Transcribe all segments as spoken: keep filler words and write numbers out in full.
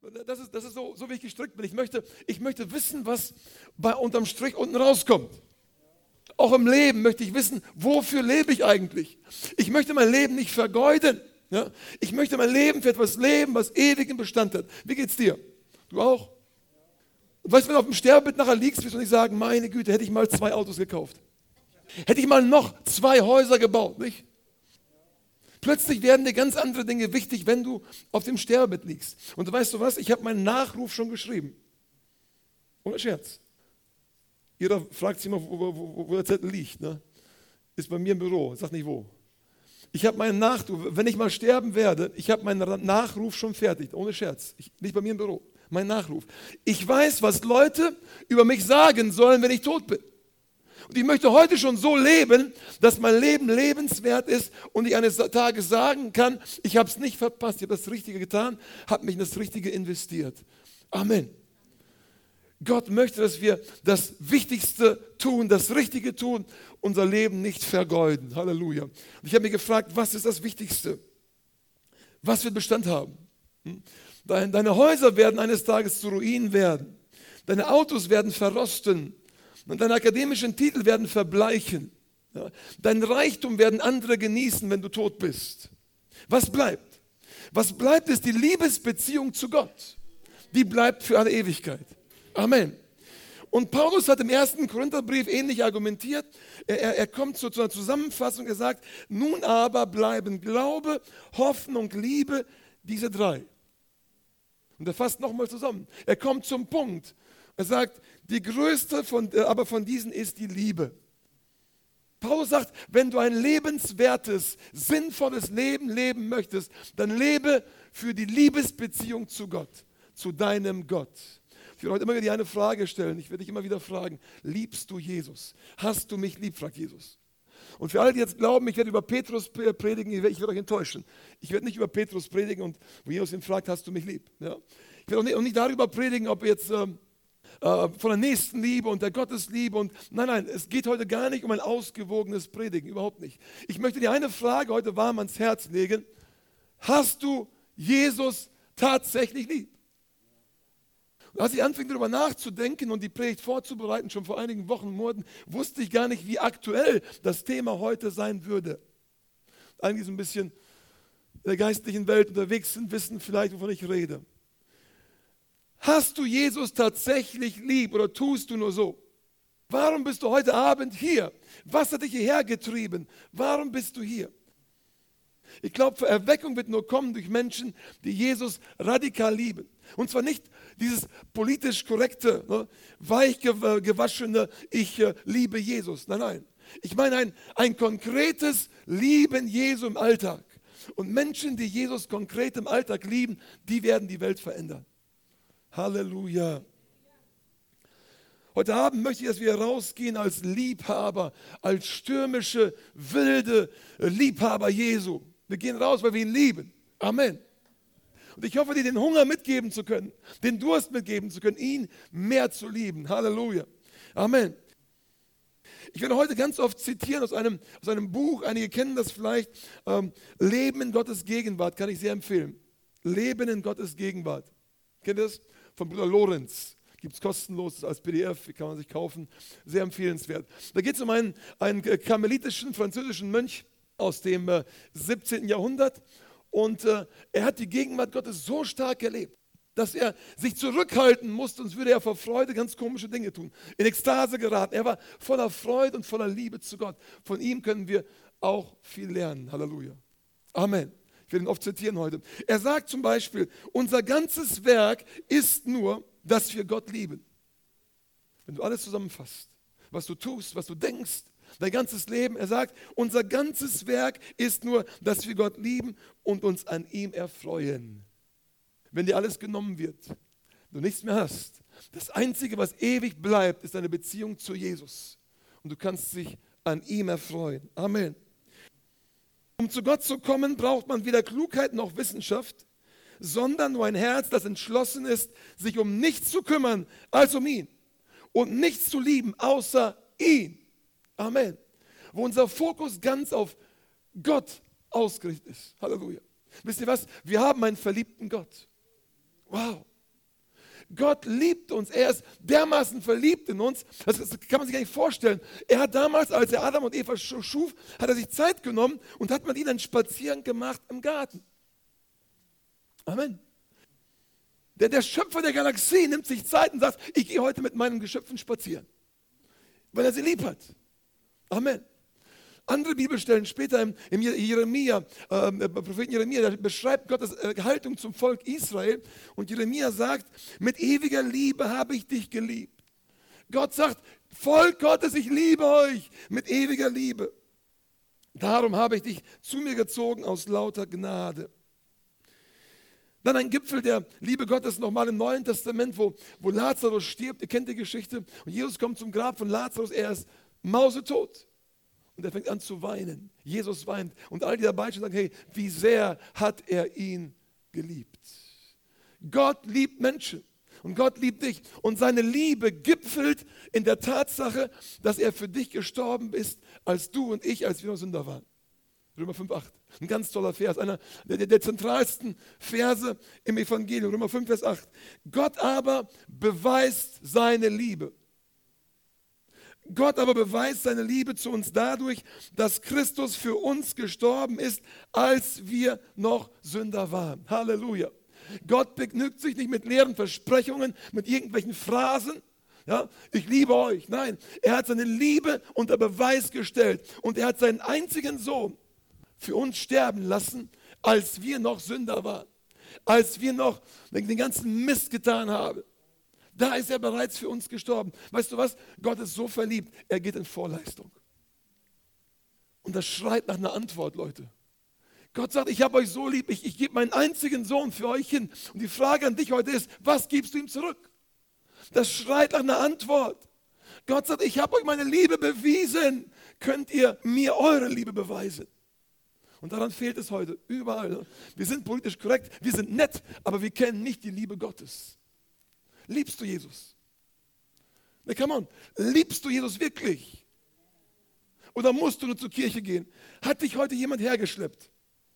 das ist, das ist so, so, wie ich gestrickt bin. Ich möchte, ich möchte wissen, was bei unterm Strich unten rauskommt. Auch im Leben möchte ich wissen, wofür lebe ich eigentlich? Ich möchte mein Leben nicht vergeuden. Ja? Ich möchte mein Leben für etwas leben, was ewigen Bestand hat. Wie geht's dir? Du auch? Und weißt du, wenn du auf dem Sterbebett nachher liegst, wirst du nicht sagen, meine Güte, hätte ich mal zwei Autos gekauft. Hätte ich mal noch zwei Häuser gebaut, nicht? Plötzlich werden dir ganz andere Dinge wichtig, wenn du auf dem Sterbebett liegst. Und weißt du was? Ich habe meinen Nachruf schon geschrieben. Ohne Scherz. Jeder fragt sich immer, wo, wo, wo der Zettel liegt. Ne? Ist bei mir im Büro. Sag nicht wo. Ich habe meinen Nachruf, wenn ich mal sterben werde, ich habe meinen Nachruf schon fertig. Ohne Scherz. Ich, nicht bei mir im Büro. Mein Nachruf. Ich weiß, was Leute über mich sagen sollen, wenn ich tot bin. Und ich möchte heute schon so leben, dass mein Leben lebenswert ist und ich eines Tages sagen kann, ich habe es nicht verpasst, ich habe das Richtige getan, habe mich in das Richtige investiert. Amen. Gott möchte, dass wir das Wichtigste tun, das Richtige tun, unser Leben nicht vergeuden. Halleluja. Und ich habe mich gefragt, was ist das Wichtigste? Was wird Bestand haben? Deine Häuser werden eines Tages zu Ruinen werden. Deine Autos werden verrosten. Und deine akademischen Titel werden verbleichen. Ja, dein Reichtum werden andere genießen, wenn du tot bist. Was bleibt? Was bleibt, ist die Liebesbeziehung zu Gott. Die bleibt für alle Ewigkeit. Amen. Und Paulus hat im ersten Korintherbrief ähnlich argumentiert. Er, er, er kommt zu, zu einer Zusammenfassung, er sagt, nun aber bleiben Glaube, Hoffnung, Liebe, diese drei. Und er fasst nochmal zusammen. Er kommt zum Punkt. Er sagt, die größte von, aber von diesen ist die Liebe. Paulus sagt, wenn du ein lebenswertes, sinnvolles Leben leben möchtest, dann lebe für die Liebesbeziehung zu Gott, zu deinem Gott. Ich will heute immer wieder die eine Frage stellen, ich werde dich immer wieder fragen, liebst du Jesus? Hast du mich lieb, fragt Jesus. Und für alle, die jetzt glauben, ich werde über Petrus predigen, ich werde euch enttäuschen. Ich werde nicht über Petrus predigen und wo Jesus ihn fragt, hast du mich lieb? Ja. Ich werde auch nicht, auch nicht darüber predigen, ob jetzt... Ähm, von der Nächstenliebe und der Gottesliebe und nein, nein, es geht heute gar nicht um ein ausgewogenes Predigen, überhaupt nicht. Ich möchte dir eine Frage heute warm ans Herz legen. Hast du Jesus tatsächlich lieb? Und als ich anfing darüber nachzudenken und die Predigt vorzubereiten, schon vor einigen Wochen, Monaten, wusste ich gar nicht, wie aktuell das Thema heute sein würde. Einige, die so ein bisschen in der geistlichen Welt unterwegs sind, wissen vielleicht, wovon ich rede. Hast du Jesus tatsächlich lieb oder tust du nur so? Warum bist du heute Abend hier? Was hat dich hierher getrieben? Warum bist du hier? Ich glaube, Erweckung wird nur kommen durch Menschen, die Jesus radikal lieben. Und zwar nicht dieses politisch korrekte, ne, weich gewaschene, ich äh, liebe Jesus. Nein, nein. Ich meine ein, ein konkretes Lieben Jesu im Alltag. Und Menschen, die Jesus konkret im Alltag lieben, die werden die Welt verändern. Halleluja. Heute Abend möchte ich, dass wir rausgehen als Liebhaber, als stürmische, wilde Liebhaber Jesu. Wir gehen raus, weil wir ihn lieben. Amen. Und ich hoffe, dir den Hunger mitgeben zu können, den Durst mitgeben zu können, ihn mehr zu lieben. Halleluja. Amen. Ich werde heute ganz oft zitieren aus einem, aus einem Buch, einige kennen das vielleicht, ähm, Leben in Gottes Gegenwart, kann ich sehr empfehlen. Leben in Gottes Gegenwart. Kennt ihr das? Von Bruder Lorenz. Gibt es kostenlos als P D F, kann man sich kaufen. Sehr empfehlenswert. Da geht es um einen, einen karmelitischen französischen Mönch aus dem äh, siebzehnten Jahrhundert. Und äh, er hat die Gegenwart Gottes so stark erlebt, dass er sich zurückhalten musste, sonst würde er vor Freude ganz komische Dinge tun. In Ekstase geraten. Er war voller Freude und voller Liebe zu Gott. Von ihm können wir auch viel lernen. Halleluja. Amen. Ich werde ihn oft zitieren heute. Er sagt zum Beispiel, unser ganzes Werk ist nur, dass wir Gott lieben. Wenn du alles zusammenfasst, was du tust, was du denkst, dein ganzes Leben, er sagt, unser ganzes Werk ist nur, dass wir Gott lieben und uns an ihm erfreuen. Wenn dir alles genommen wird, du nichts mehr hast, das Einzige, was ewig bleibt, ist deine Beziehung zu Jesus. Und du kannst dich an ihm erfreuen. Amen. Um zu Gott zu kommen, braucht man weder Klugheit noch Wissenschaft, sondern nur ein Herz, das entschlossen ist, sich um nichts zu kümmern als um ihn und nichts zu lieben außer ihn. Amen. Wo unser Fokus ganz auf Gott ausgerichtet ist. Halleluja. Wisst ihr was? Wir haben einen verliebten Gott. Wow. Gott liebt uns. Er ist dermaßen verliebt in uns. Das, das kann man sich gar nicht vorstellen. Er hat damals, als er Adam und Eva schuf, hat er sich Zeit genommen und hat mit ihnen einen Spaziergang gemacht im Garten. Amen. Der, der Schöpfer der Galaxie nimmt sich Zeit und sagt, ich gehe heute mit meinen Geschöpfen spazieren, weil er sie lieb hat. Amen. Andere Bibelstellen später im, im Jeremia, äh, Propheten Jeremia, da beschreibt Gottes äh, Haltung zum Volk Israel. Und Jeremia sagt, mit ewiger Liebe habe ich dich geliebt. Gott sagt, Volk Gottes, ich liebe euch mit ewiger Liebe. Darum habe ich dich zu mir gezogen aus lauter Gnade. Dann ein Gipfel der Liebe Gottes nochmal im Neuen Testament, wo, wo Lazarus stirbt. Ihr kennt die Geschichte. Und Jesus kommt zum Grab von Lazarus, er ist mausetot. Und er fängt an zu weinen. Jesus weint. Und all die dabei stehen sagen, hey, wie sehr hat er ihn geliebt. Gott liebt Menschen. Und Gott liebt dich. Und seine Liebe gipfelt in der Tatsache, dass er für dich gestorben ist, als du und ich, als wir noch Sünder waren. Römer fünf, acht. Ein ganz toller Vers, einer der, der zentralsten Verse im Evangelium. Römer fünf, Vers acht. Gott aber beweist seine Liebe. Gott aber beweist seine Liebe zu uns dadurch, dass Christus für uns gestorben ist, als wir noch Sünder waren. Halleluja. Gott begnügt sich nicht mit leeren Versprechungen, mit irgendwelchen Phrasen. Ja, ich liebe euch. Nein, er hat seine Liebe unter Beweis gestellt. Und er hat seinen einzigen Sohn für uns sterben lassen, als wir noch Sünder waren. Als wir noch den ganzen Mist getan haben. Da ist er bereits für uns gestorben. Weißt du was? Gott ist so verliebt, er geht in Vorleistung. Und das schreit nach einer Antwort, Leute. Gott sagt, ich habe euch so lieb, ich, ich gebe meinen einzigen Sohn für euch hin. Und die Frage an dich heute ist, was gibst du ihm zurück? Das schreit nach einer Antwort. Gott sagt, ich habe euch meine Liebe bewiesen. Könnt ihr mir eure Liebe beweisen? Und daran fehlt es heute, überall. Wir sind politisch korrekt, wir sind nett, aber wir kennen nicht die Liebe Gottes. Liebst du Jesus? Na, come on. Liebst du Jesus wirklich? Oder musst du nur zur Kirche gehen? Hat dich heute jemand hergeschleppt?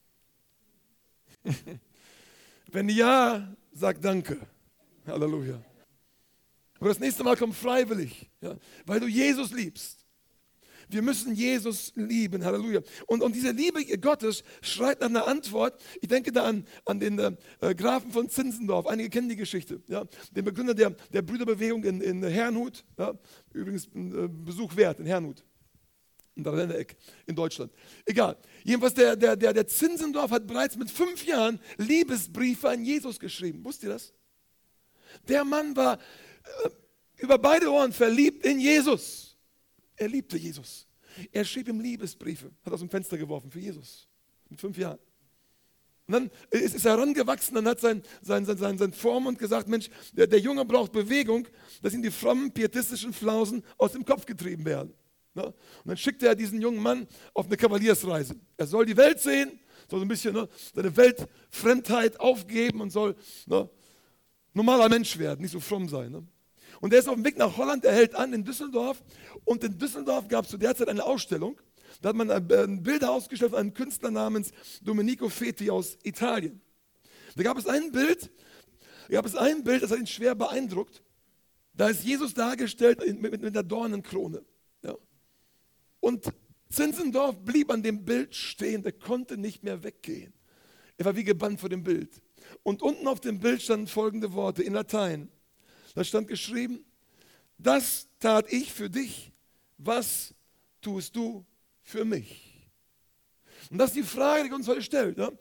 Wenn ja, sag Danke. Halleluja. Aber das nächste Mal komm freiwillig, ja, weil du Jesus liebst. Wir müssen Jesus lieben, Halleluja. Und, und diese Liebe Gottes schreit nach einer Antwort. Ich denke da an, an den äh, Grafen von Zinzendorf. Einige kennen die Geschichte. Ja? Den Begründer der, der Brüderbewegung in, in Herrnhut. Ja? Übrigens ein äh, Besuch wert in Herrnhut. In der Renneck in Deutschland. Egal. Jedenfalls der, der, der, der Zinzendorf hat bereits mit fünf Jahren Liebesbriefe an Jesus geschrieben. Wusst ihr das? Der Mann war äh, über beide Ohren verliebt in Jesus. Er liebte Jesus. Er schrieb ihm Liebesbriefe, hat aus dem Fenster geworfen für Jesus. Mit fünf Jahren. Und dann ist, ist er herangewachsen, dann hat sein, sein, sein, sein, sein Vormund gesagt, Mensch, der, der Junge braucht Bewegung, dass ihm die frommen, pietistischen Flausen aus dem Kopf getrieben werden. Ne? Und dann schickte er diesen jungen Mann auf eine Kavaliersreise. Er soll die Welt sehen, soll so ein bisschen ne, seine Weltfremdheit aufgeben und soll ne, normaler Mensch werden, nicht so fromm sein. Ne? Und er ist auf dem Weg nach Holland, er hält an in Düsseldorf. Und in Düsseldorf gab es zu der Zeit eine Ausstellung. Da hat man ein Bilder ausgestellt von einem Künstler namens Domenico Feti aus Italien. Da gab es ein Bild, da gab es ein Bild, das hat ihn schwer beeindruckt. Da ist Jesus dargestellt mit, mit, mit einer Dornenkrone. Ja. Und Zinzendorf blieb an dem Bild stehen, der konnte nicht mehr weggehen. Er war wie gebannt vor dem Bild. Und unten auf dem Bild standen folgende Worte in Latein. Da stand geschrieben, das tat ich für dich, was tust du für mich? Und das ist die Frage, die uns heute stellt. Ja?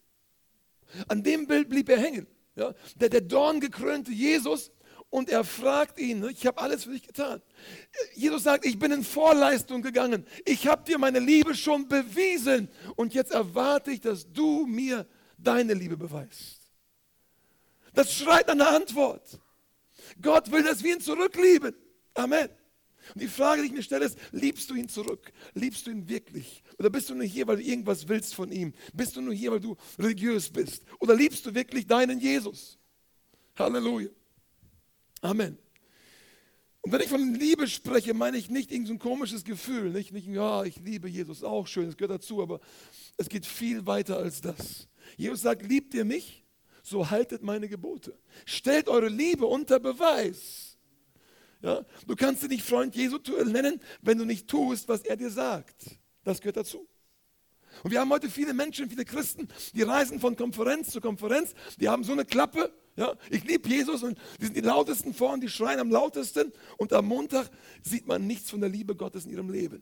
An dem Bild blieb er hängen. Ja? Der, der dorngekrönte Jesus und er fragt ihn, ich habe alles für dich getan. Jesus sagt, ich bin in Vorleistung gegangen. Ich habe dir meine Liebe schon bewiesen und jetzt erwarte ich, dass du mir deine Liebe beweist. Das schreit nach einer Antwort. Gott will, dass wir ihn zurücklieben. Amen. Und die Frage, die ich mir stelle, ist, liebst du ihn zurück? Liebst du ihn wirklich? Oder bist du nur hier, weil du irgendwas willst von ihm? Bist du nur hier, weil du religiös bist? Oder liebst du wirklich deinen Jesus? Halleluja. Amen. Und wenn ich von Liebe spreche, meine ich nicht irgendein so komisches Gefühl. Nicht, nicht, ja, ich liebe Jesus, auch schön, das gehört dazu, aber es geht viel weiter als das. Jesus sagt, liebt ihr mich? so haltet meine Gebote. Stellt eure Liebe unter Beweis. Ja? Du kannst dich nicht Freund Jesu nennen, wenn du nicht tust, was er dir sagt. Das gehört dazu. Und wir haben heute viele Menschen, viele Christen, die reisen von Konferenz zu Konferenz, die haben so eine Klappe, ja, ich liebe Jesus und die sind die lautesten vorn, die schreien am lautesten und am Montag sieht man nichts von der Liebe Gottes in ihrem Leben.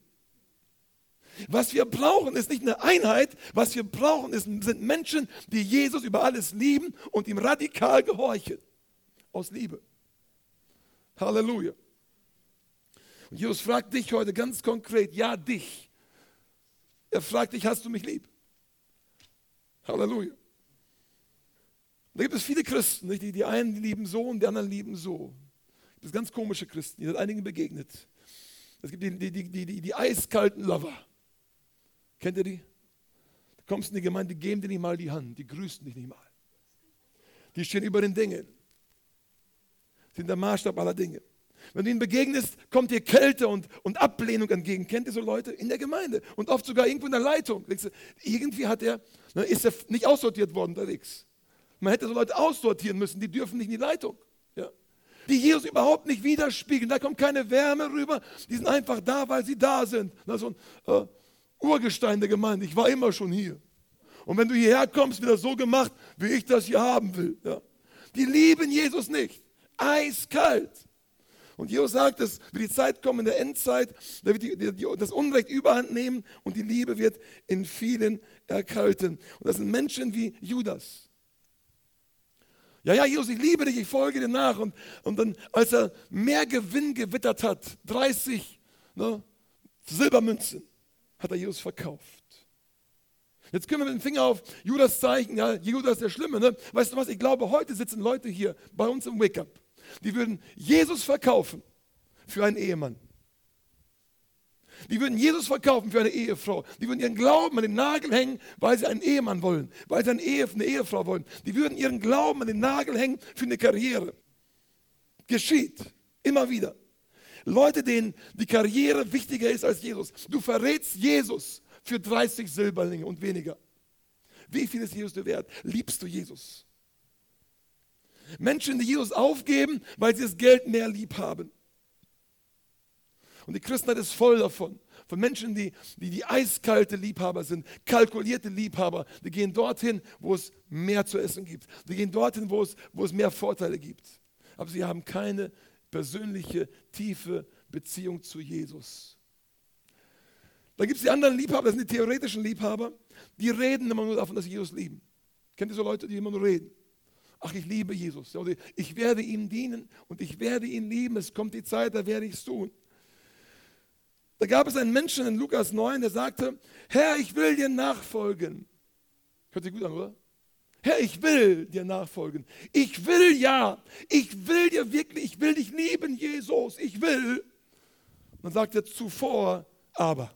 Was wir brauchen, ist nicht eine Einheit, was wir brauchen, ist, sind Menschen, die Jesus über alles lieben und ihm radikal gehorchen. Aus Liebe. Halleluja. Und Jesus fragt dich heute ganz konkret, ja dich. Er fragt dich, hast du mich lieb? Halleluja. Da gibt es viele Christen, nicht? Die, die einen die lieben so und die anderen lieben so. Das sind ganz komische Christen, die sind einigen begegnet. Es gibt die, die, die, die, die, die eiskalten Lover. Kennt ihr die? Da kommst du in die Gemeinde, die geben dir nicht mal die Hand, die grüßen dich nicht mal. Die stehen über den Dingen. Sind der Maßstab aller Dinge. Wenn du ihnen begegnest, kommt dir Kälte und, und Ablehnung entgegen. Kennt ihr so Leute? In der Gemeinde. Und oft sogar irgendwo in der Leitung. Irgendwie hat er, ne, ist er nicht aussortiert worden unterwegs. Man hätte so Leute aussortieren müssen, die dürfen nicht in die Leitung. Ja. Die Jesus überhaupt nicht widerspiegeln. Da kommt keine Wärme rüber. Die sind einfach da, weil sie da sind. Na, so ein äh, Urgestein der Gemeinde. Ich war immer schon hier. Und wenn du hierher kommst, wird das so gemacht, wie ich das hier haben will. Ja. Die lieben Jesus nicht. Eiskalt. Und Jesus sagt, es wird die Zeit kommen in der Endzeit, da wird die, die, die, das Unrecht überhand nehmen und die Liebe wird in vielen erkalten. Und das sind Menschen wie Judas. Ja, ja, Jesus, ich liebe dich, ich folge dir nach. Und, und dann, als er mehr Gewinn gewittert hat, dreißig ne, Silbermünzen, hat er Jesus verkauft. Jetzt können wir mit dem Finger auf Judas zeigen, ja, Judas ist der Schlimme. Ne? Weißt du was, ich glaube, heute sitzen Leute hier bei uns im Wake-up. Die würden Jesus verkaufen für einen Ehemann. Die würden Jesus verkaufen für eine Ehefrau. Die würden ihren Glauben an den Nagel hängen, weil sie einen Ehemann wollen, weil sie eine, Ehe, eine Ehefrau wollen. Die würden ihren Glauben an den Nagel hängen für eine Karriere. Geschieht immer wieder. Leute, denen die Karriere wichtiger ist als Jesus. Du verrätst Jesus für dreißig Silberlinge und weniger. Wie viel ist Jesus dir wert? Liebst du Jesus? Menschen, die Jesus aufgeben, weil sie das Geld mehr lieb haben. Und die Christenheit ist voll davon. Von Menschen, die, die die eiskalte Liebhaber sind, kalkulierte Liebhaber. Die gehen dorthin, wo es mehr zu essen gibt. Die gehen dorthin, wo es, wo es mehr Vorteile gibt. Aber sie haben keine persönliche, tiefe Beziehung zu Jesus. Dann gibt es die anderen Liebhaber, das sind die theoretischen Liebhaber. Die reden immer nur davon, dass sie Jesus lieben. Kennt ihr so Leute, die immer nur reden? Ach, ich liebe Jesus. Oder ich werde ihm dienen und ich werde ihn lieben. Es kommt die Zeit, da werde ich es tun. Da gab es einen Menschen in Lukas neun, der sagte, Herr, ich will dir nachfolgen. Hört sich gut an, oder? Herr, ich will dir nachfolgen. Ich will ja. Ich will dir wirklich, ich will dich lieben, Jesus. Ich will. Und dann sagt er, zuvor aber.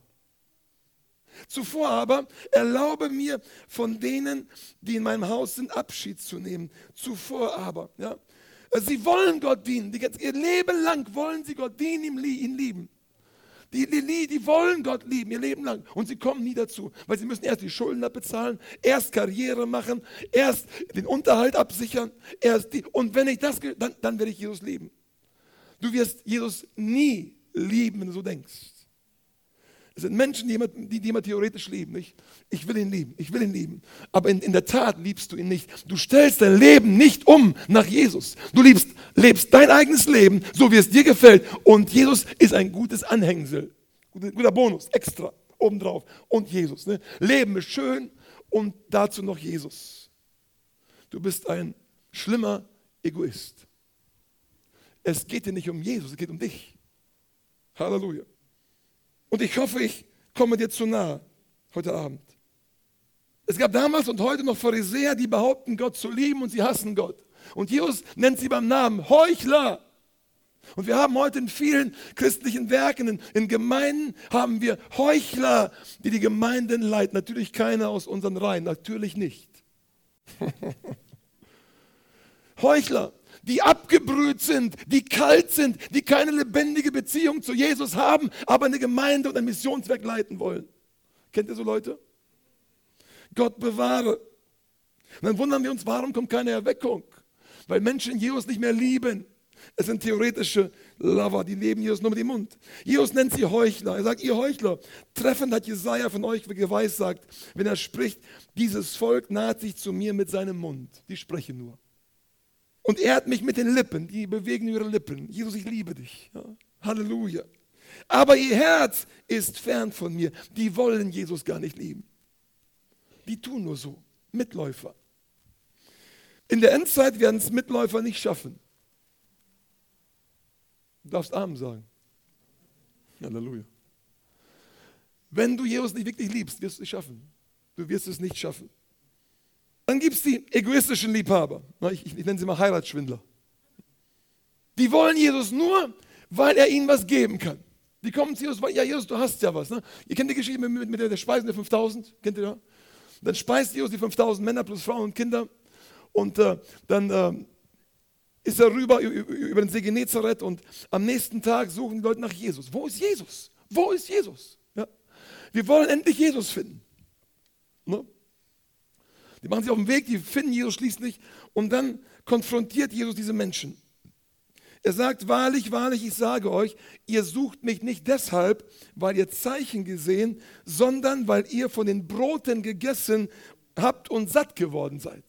Zuvor aber erlaube mir von denen, die in meinem Haus sind, Abschied zu nehmen. Zuvor aber. Ja. Sie wollen Gott dienen. Die, ihr Leben lang wollen sie Gott dienen, ihn lieben. Die, die, die wollen Gott lieben, ihr Leben lang. Und sie kommen nie dazu, weil sie müssen erst die Schulden abbezahlen, erst Karriere machen, erst den Unterhalt absichern. Erst die, und wenn ich das, dann, dann werde ich Jesus lieben. Du wirst Jesus nie lieben, wenn du so denkst. Es sind Menschen, die immer, die, die immer theoretisch lieben. Nicht? Ich will ihn lieben, ich will ihn lieben. Aber in, in der Tat liebst du ihn nicht. Du stellst dein Leben nicht um nach Jesus. Du liebst, lebst dein eigenes Leben, so wie es dir gefällt. Und Jesus ist ein gutes Anhängsel. Guter Bonus, extra, obendrauf. Und Jesus. Ne? Leben ist schön und dazu noch Jesus. Du bist ein schlimmer Egoist. Es geht dir nicht um Jesus, es geht um dich. Halleluja. Und ich hoffe, ich komme dir zu nahe heute Abend. Es gab damals und heute noch Pharisäer, die behaupten, Gott zu lieben und sie hassen Gott. Und Jesus nennt sie beim Namen Heuchler. Und wir haben heute in vielen christlichen Werken, in, in Gemeinden, haben wir Heuchler, die die Gemeinden leiten. Natürlich keiner aus unseren Reihen, natürlich nicht. Heuchler. Die abgebrüht sind, die kalt sind, die keine lebendige Beziehung zu Jesus haben, aber eine Gemeinde und ein Missionswerk leiten wollen. Kennt ihr so Leute? Gott bewahre. Und dann wundern wir uns, warum kommt keine Erweckung? Weil Menschen Jesus nicht mehr lieben. Es sind theoretische Lover, die leben Jesus nur mit dem Mund. Jesus nennt sie Heuchler. Er sagt, ihr Heuchler, treffend hat Jesaja von euch geweissagt, wenn er spricht, dieses Volk naht sich zu mir mit seinem Mund. Die sprechen nur. Und er hat mich mit den Lippen, die bewegen ihre Lippen. Jesus, ich liebe dich. Ja. Halleluja. Aber ihr Herz ist fern von mir. Die wollen Jesus gar nicht lieben. Die tun nur so. Mitläufer. In der Endzeit werden es Mitläufer nicht schaffen. Du darfst Amen sagen. Halleluja. Wenn du Jesus nicht wirklich liebst, wirst du es nicht schaffen. Du wirst es nicht schaffen. Dann gibt es die egoistischen Liebhaber. Ich, ich, ich nenne sie mal Heiratsschwindler. Die wollen Jesus nur, weil er ihnen was geben kann. Die kommen zu Jesus, ja Jesus, du hast ja was. Ne? Ihr kennt die Geschichte mit, mit, mit der Speisen der fünftausend, kennt ihr das? Dann speist Jesus die fünftausend Männer plus Frauen und Kinder und äh, dann äh, ist er rüber über den See Genezareth und am nächsten Tag suchen die Leute nach Jesus. Wo ist Jesus? Wo ist Jesus? Ja? Wir wollen endlich Jesus finden. Ne? Die machen sich auf den Weg, die finden Jesus schließlich und dann konfrontiert Jesus diese Menschen. Er sagt, wahrlich, wahrlich, ich sage euch, ihr sucht mich nicht deshalb, weil ihr Zeichen gesehen, sondern weil ihr von den Broten gegessen habt und satt geworden seid.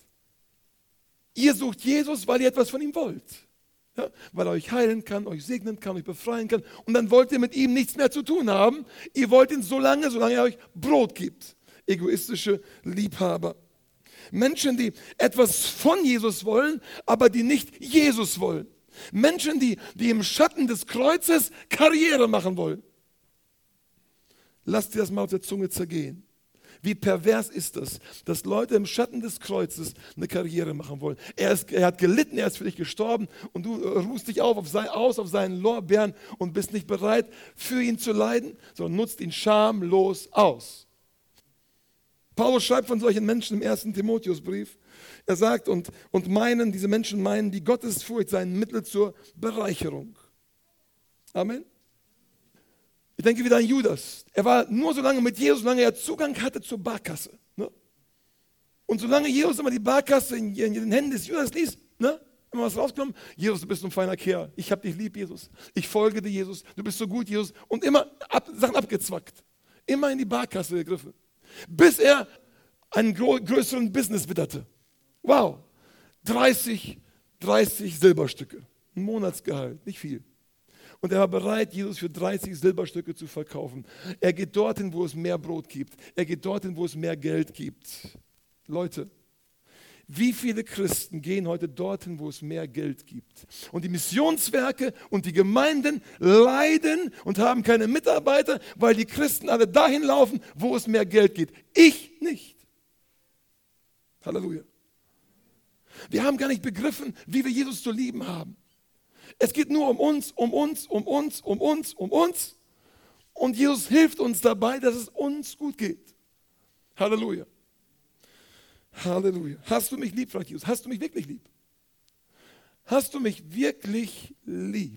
Ihr sucht Jesus, weil ihr etwas von ihm wollt. Ja, weil er euch heilen kann, euch segnen kann, euch befreien kann. Und dann wollt ihr mit ihm nichts mehr zu tun haben. Ihr wollt ihn so lange, solange er euch Brot gibt. Egoistische Liebhaber. Menschen, die etwas von Jesus wollen, aber die nicht Jesus wollen. Menschen, die, die im Schatten des Kreuzes Karriere machen wollen. Lasst dir das mal auf der Zunge zergehen. Wie pervers ist das, dass Leute im Schatten des Kreuzes eine Karriere machen wollen. Er, ist, er hat gelitten, er ist für dich gestorben und du ruhst dich auf, auf sein, aus auf seinen Lorbeeren und bist nicht bereit, für ihn zu leiden, sondern nutzt ihn schamlos aus. Paulus schreibt von solchen Menschen im ersten Timotheusbrief. Er sagt, und, und meinen, diese Menschen meinen, die Gottesfurcht sei ein Mittel zur Bereicherung. Amen. Ich denke wieder an Judas. Er war nur so lange mit Jesus, solange er Zugang hatte zur Barkasse. Ne? Und solange Jesus immer die Barkasse in, in den Händen des Judas ließ, ne? immer was rausgenommen, Jesus, du bist ein feiner Kerl. Ich habe dich lieb, Jesus. Ich folge dir, Jesus. Du bist so gut, Jesus. Und immer ab, Sachen abgezwackt. Immer in die Barkasse gegriffen. Bis er einen größeren Business witterte. Wow, dreißig, dreißig Silberstücke, ein Monatsgehalt, nicht viel. Und er war bereit, Jesus für dreißig Silberstücke zu verkaufen. Er geht dorthin, wo es mehr Brot gibt. Er geht dorthin, wo es mehr Geld gibt. Leute, wie viele Christen gehen heute dorthin, wo es mehr Geld gibt? Und die Missionswerke und die Gemeinden leiden und haben keine Mitarbeiter, weil die Christen alle dahin laufen, wo es mehr Geld gibt. Ich nicht. Halleluja. Wir haben gar nicht begriffen, wie wir Jesus zu lieben haben. Es geht nur um uns, um uns, um uns, um uns, um uns. Und Jesus hilft uns dabei, dass es uns gut geht. Halleluja. Halleluja. Hast du mich lieb, fragt Jesus? Hast du mich wirklich lieb? Hast du mich wirklich lieb?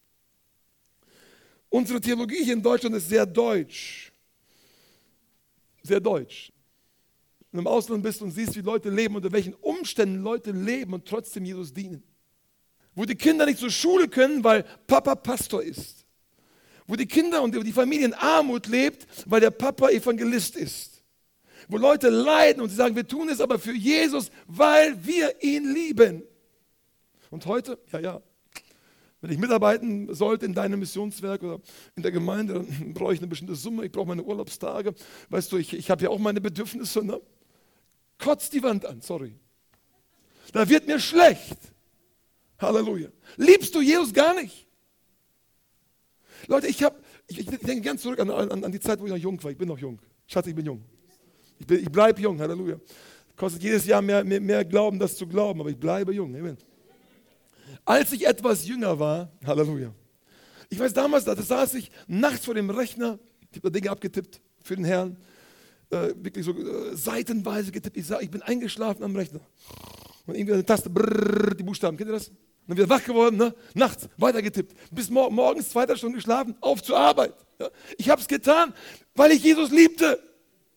Unsere Theologie hier in Deutschland ist sehr deutsch. Sehr deutsch. Wenn du im Ausland bist und siehst, wie Leute leben, unter welchen Umständen Leute leben und trotzdem Jesus dienen. Wo die Kinder nicht zur Schule können, weil Papa Pastor ist. Wo die Kinder und die Familie in Armut lebt, weil der Papa Evangelist ist. Wo Leute leiden und sie sagen, wir tun es aber für Jesus, weil wir ihn lieben. Und heute, ja, ja, wenn ich mitarbeiten sollte in deinem Missionswerk oder in der Gemeinde, dann brauche ich eine bestimmte Summe, ich brauche meine Urlaubstage. Weißt du, ich, ich habe ja auch meine Bedürfnisse, ne? Kotzt die Wand an, sorry. Da wird mir schlecht. Halleluja. Liebst du Jesus gar nicht? Leute, ich, hab, ich, ich denke ganz zurück an, an, an die Zeit, wo ich noch jung war. Ich bin noch jung. Schatz, ich bin jung. Ich, bin, ich bleibe jung, Halleluja. Kostet jedes Jahr mehr, mehr, mehr Glauben, das zu glauben, aber ich bleibe jung. Amen. Als ich etwas jünger war, Halleluja. Ich weiß damals, da saß ich nachts vor dem Rechner, ich habe da Dinge abgetippt für den Herrn, äh, wirklich so äh, seitenweise getippt. Ich, sah, ich bin eingeschlafen am Rechner. Und irgendwie eine Taste, brrr, die Buchstaben, kennt ihr das? Dann wieder wach geworden, ne? Nachts weiter getippt. Bis mor- morgens, zweiter Stunde geschlafen, auf zur Arbeit. Ja? Ich habe es getan, weil ich Jesus liebte.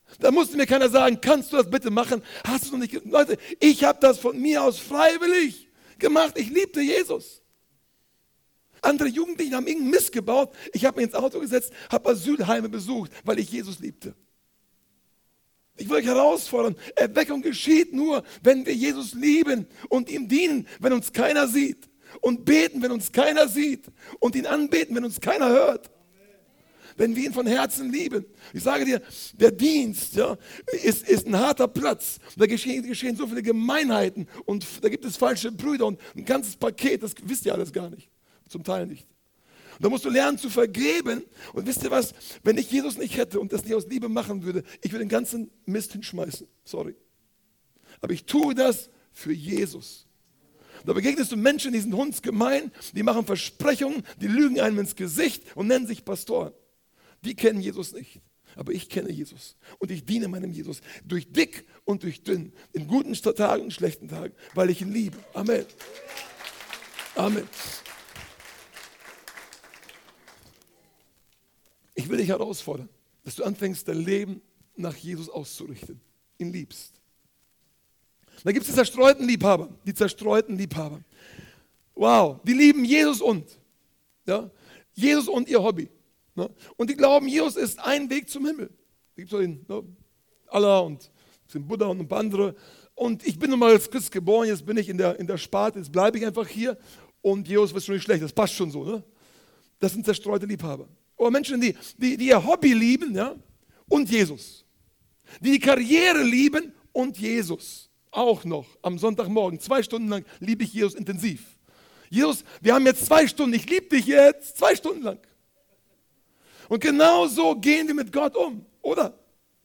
Da musste mir keiner sagen, kannst du das bitte machen? Hast du es noch nicht? Leute, ich habe das von mir aus freiwillig gemacht. Ich liebte Jesus. Andere Jugendliche haben irgendeinen Mist gebaut. Ich habe mich ins Auto gesetzt, habe Asylheime besucht, weil ich Jesus liebte. Ich will euch herausfordern, Erweckung geschieht nur, wenn wir Jesus lieben und ihm dienen, wenn uns keiner sieht. Und beten, wenn uns keiner sieht. Und ihn anbeten, wenn uns keiner hört. Wenn wir ihn von Herzen lieben. Ich sage dir, der Dienst ja, ist, ist ein harter Platz. Da geschehen, geschehen so viele Gemeinheiten und da gibt es falsche Brüder und ein ganzes Paket, das wisst ihr alles gar nicht. Zum Teil nicht. Und da musst du lernen zu vergeben. Und wisst ihr was, wenn ich Jesus nicht hätte und das nicht aus Liebe machen würde, ich würde den ganzen Mist hinschmeißen. Sorry. Aber ich tue das für Jesus. Da begegnest du Menschen, die sind hundsgemein, die machen Versprechungen, die lügen einem ins Gesicht und nennen sich Pastoren. Die kennen Jesus nicht, aber ich kenne Jesus und ich diene meinem Jesus durch dick und durch dünn, in guten Tagen und schlechten Tagen, weil ich ihn liebe. Amen. Amen. Ich will dich herausfordern, dass du anfängst, dein Leben nach Jesus auszurichten, ihn liebst. Da gibt es die zerstreuten Liebhaber, die zerstreuten Liebhaber. Wow, die lieben Jesus und, ja, Jesus und ihr Hobby. Ne? Und die glauben, Jesus ist ein Weg zum Himmel. Da gibt es den ne, Allah und den Buddha und ein paar andere. Und ich bin nun mal als Christ geboren, jetzt bin ich in der, in der Sparte, jetzt bleibe ich einfach hier und Jesus wird schon nicht schlecht, das passt schon so. Ne? Das sind zerstreute Liebhaber. Oder Menschen, die, die, die ihr Hobby lieben, ja, und Jesus. Die die Karriere lieben und Jesus. Auch noch am Sonntagmorgen, zwei Stunden lang liebe ich Jesus intensiv. Jesus, wir haben jetzt zwei Stunden, ich liebe dich jetzt, zwei Stunden lang. Und genau so gehen wir mit Gott um, oder?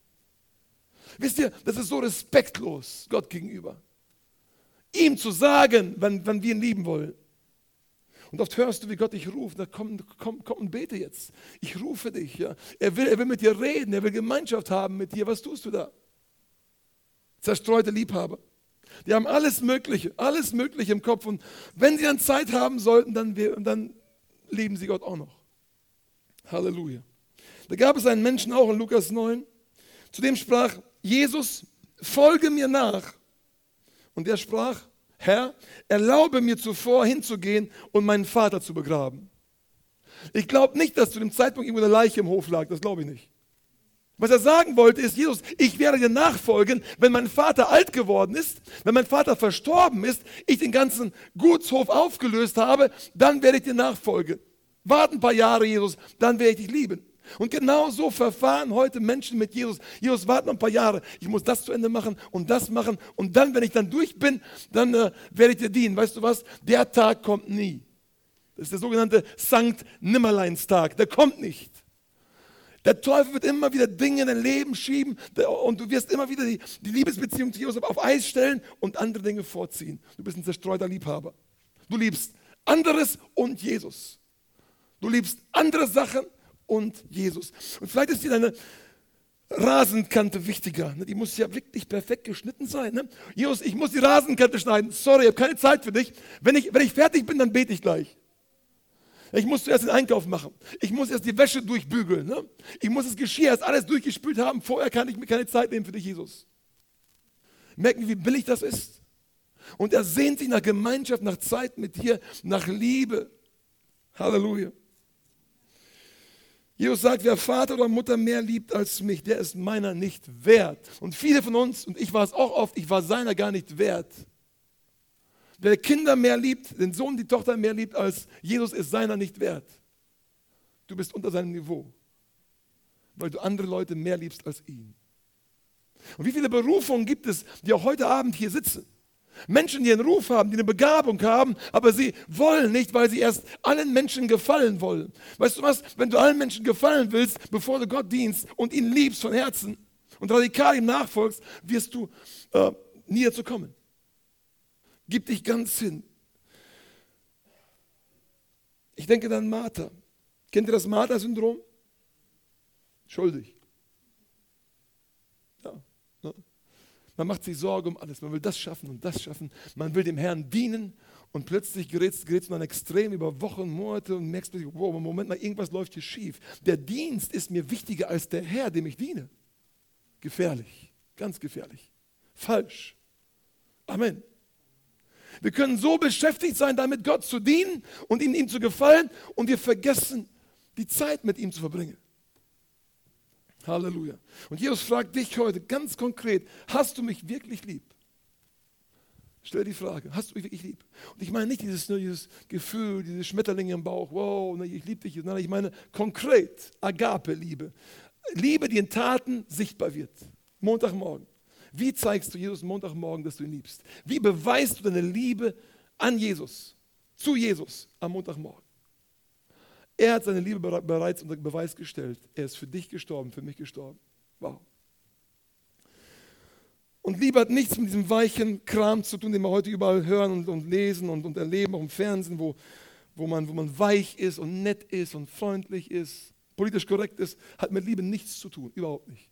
Wisst ihr, das ist so respektlos Gott gegenüber. Ihm zu sagen, wann, wann wir ihn lieben wollen. Und oft hörst du, wie Gott dich ruft. Na, komm, komm, komm und bete jetzt. Ich rufe dich. Ja. Er will, er will mit dir reden. Er will Gemeinschaft haben mit dir. Was tust du da? Zerstreute Liebhaber. Die haben alles Mögliche, alles Mögliche im Kopf. Und wenn sie dann Zeit haben sollten, dann, dann lieben sie Gott auch noch. Halleluja. Da gab es einen Menschen auch in Lukas neun, zu dem sprach Jesus, folge mir nach. Und der sprach, Herr, erlaube mir zuvor hinzugehen und meinen Vater zu begraben. Ich glaube nicht, dass zu dem Zeitpunkt irgendwo eine Leiche im Hof lag, das glaube ich nicht. Was er sagen wollte ist, Jesus, ich werde dir nachfolgen, wenn mein Vater alt geworden ist, wenn mein Vater verstorben ist, ich den ganzen Gutshof aufgelöst habe, dann werde ich dir nachfolgen. Warte ein paar Jahre, Jesus, dann werde ich dich lieben. Und genau so verfahren heute Menschen mit Jesus. Jesus, warte noch ein paar Jahre, ich muss das zu Ende machen und das machen und dann, wenn ich dann durch bin, dann äh, werde ich dir dienen. Weißt du was? Der Tag kommt nie. Das ist der sogenannte Sankt Nimmerleinstag. Der kommt nicht. Der Teufel wird immer wieder Dinge in dein Leben schieben und du wirst immer wieder die, die Liebesbeziehung zu Jesus auf Eis stellen und andere Dinge vorziehen. Du bist ein zerstreuter Liebhaber. Du liebst anderes und Jesus. Du liebst andere Sachen und Jesus. Und vielleicht ist dir deine Rasenkante wichtiger. Die muss ja wirklich perfekt geschnitten sein. Ne? Jesus, ich muss die Rasenkante schneiden. Sorry, ich habe keine Zeit für dich. Wenn ich, wenn ich fertig bin, dann bete ich gleich. Ich muss zuerst den Einkauf machen. Ich muss erst die Wäsche durchbügeln. Ne? Ich muss das Geschirr erst alles durchgespült haben. Vorher kann ich mir keine Zeit nehmen für dich, Jesus. Merken, wie billig das ist? Und er sehnt sich nach Gemeinschaft, nach Zeit mit dir, nach Liebe. Halleluja. Jesus sagt, wer Vater oder Mutter mehr liebt als mich, der ist meiner nicht wert. Und viele von uns, und ich war es auch oft, ich war seiner gar nicht wert. Wer Kinder mehr liebt, den Sohn, die Tochter mehr liebt als Jesus, ist seiner nicht wert. Du bist unter seinem Niveau, weil du andere Leute mehr liebst als ihn. Und wie viele Berufungen gibt es, die auch heute Abend hier sitzen? Menschen, die einen Ruf haben, die eine Begabung haben, aber sie wollen nicht, weil sie erst allen Menschen gefallen wollen. Weißt du was, wenn du allen Menschen gefallen willst, bevor du Gott dienst und ihn liebst von Herzen und radikal ihm nachfolgst, wirst du äh, nie dazu kommen. Gib dich ganz hin. Ich denke dann Martha. Kennt ihr das Martha-Syndrom? Schuldig. Ja, ne? Man macht sich Sorge um alles. Man will das schaffen und das schaffen. Man will dem Herrn dienen und plötzlich gerätst du in ein Extrem über Wochen, Monate und merkst, wow, Moment mal, irgendwas läuft hier schief. Der Dienst ist mir wichtiger als der Herr, dem ich diene. Gefährlich, ganz gefährlich, falsch. Amen. Wir können so beschäftigt sein, damit Gott zu dienen und ihm, ihm zu gefallen, und wir vergessen, die Zeit mit ihm zu verbringen. Halleluja. Und Jesus fragt dich heute ganz konkret, hast du mich wirklich lieb? Stell die Frage, hast du mich wirklich lieb? Und ich meine nicht dieses, nur dieses Gefühl, diese Schmetterlinge im Bauch, wow, ich liebe dich. Nein, ich meine konkret, Agape-Liebe. Liebe, die in Taten sichtbar wird. Montagmorgen. Wie zeigst du Jesus Montagmorgen, dass du ihn liebst? Wie beweist du deine Liebe an Jesus, zu Jesus am Montagmorgen? Er hat seine Liebe bereits unter Beweis gestellt. Er ist für dich gestorben, für mich gestorben. Wow. Und Liebe hat nichts mit diesem weichen Kram zu tun, den wir heute überall hören und, und lesen und, und erleben, auch im Fernsehen, wo, wo, man, wo man weich ist und nett ist und freundlich ist, politisch korrekt ist, hat mit Liebe nichts zu tun, überhaupt nicht.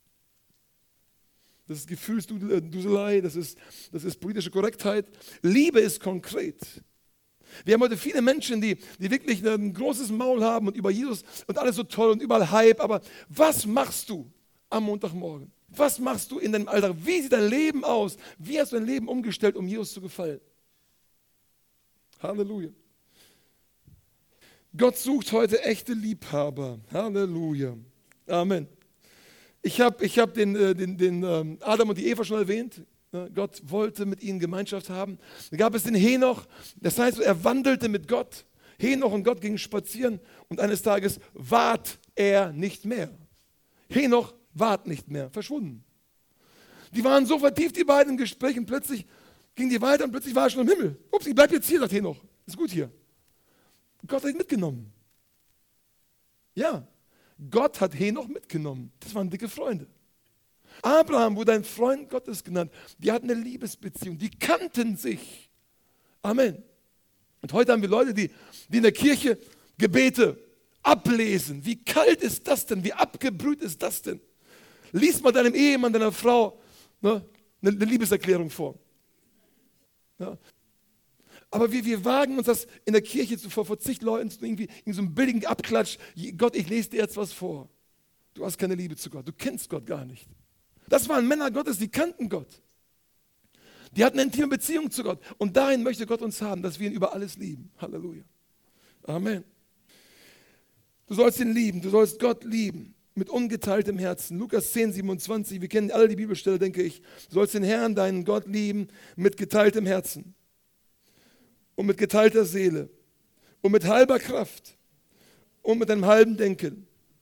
Das ist Gefühlsduselei, das ist, das ist politische Korrektheit. Liebe ist konkret. Wir haben heute viele Menschen, die, die wirklich ein großes Maul haben und über Jesus und alles so toll und überall Hype, aber was machst du am Montagmorgen? Was machst du in deinem Alltag? Wie sieht dein Leben aus? Wie hast du dein Leben umgestellt, um Jesus zu gefallen? Halleluja. Gott sucht heute echte Liebhaber. Halleluja. Amen. Ich habe ich hab den, den, den Adam und die Eva schon erwähnt. Gott wollte mit ihnen Gemeinschaft haben. Dann gab es den Henoch, das heißt, er wandelte mit Gott. Henoch und Gott gingen spazieren und eines Tages ward er nicht mehr. Henoch ward nicht mehr, verschwunden. Die waren so vertieft, die beiden im Gespräch, und plötzlich ging die weiter und plötzlich war er schon im Himmel. Ups, ich bleib jetzt hier, sagt Henoch. Ist gut hier. Gott hat ihn mitgenommen. Ja, Gott hat Henoch mitgenommen. Das waren dicke Freunde. Abraham wurde ein Freund Gottes genannt. Die hatten eine Liebesbeziehung. Die kannten sich. Amen. Und heute haben wir Leute, die, die in der Kirche Gebete ablesen. Wie kalt ist das denn? Wie abgebrüht ist das denn? Lies mal deinem Ehemann, deiner Frau, ne, eine, eine Liebeserklärung vor. Ja. Aber wir, wir wagen uns das in der Kirche zu, vor, vor zig Leuten zu irgendwie in so einem billigen Abklatsch. Gott, ich lese dir jetzt was vor. Du hast keine Liebe zu Gott. Du kennst Gott gar nicht. Das waren Männer Gottes, die kannten Gott. Die hatten eine intime Beziehung zu Gott. Und dahin möchte Gott uns haben, dass wir ihn über alles lieben. Halleluja. Amen. Du sollst ihn lieben. Du sollst Gott lieben. Mit ungeteiltem Herzen. Lukas zehn, siebenundzwanzig. Wir kennen alle die Bibelstelle, denke ich. Du sollst den Herrn, deinen Gott lieben, mit geteiltem Herzen. Und mit geteilter Seele. Und mit halber Kraft. Und mit einem halben Denken.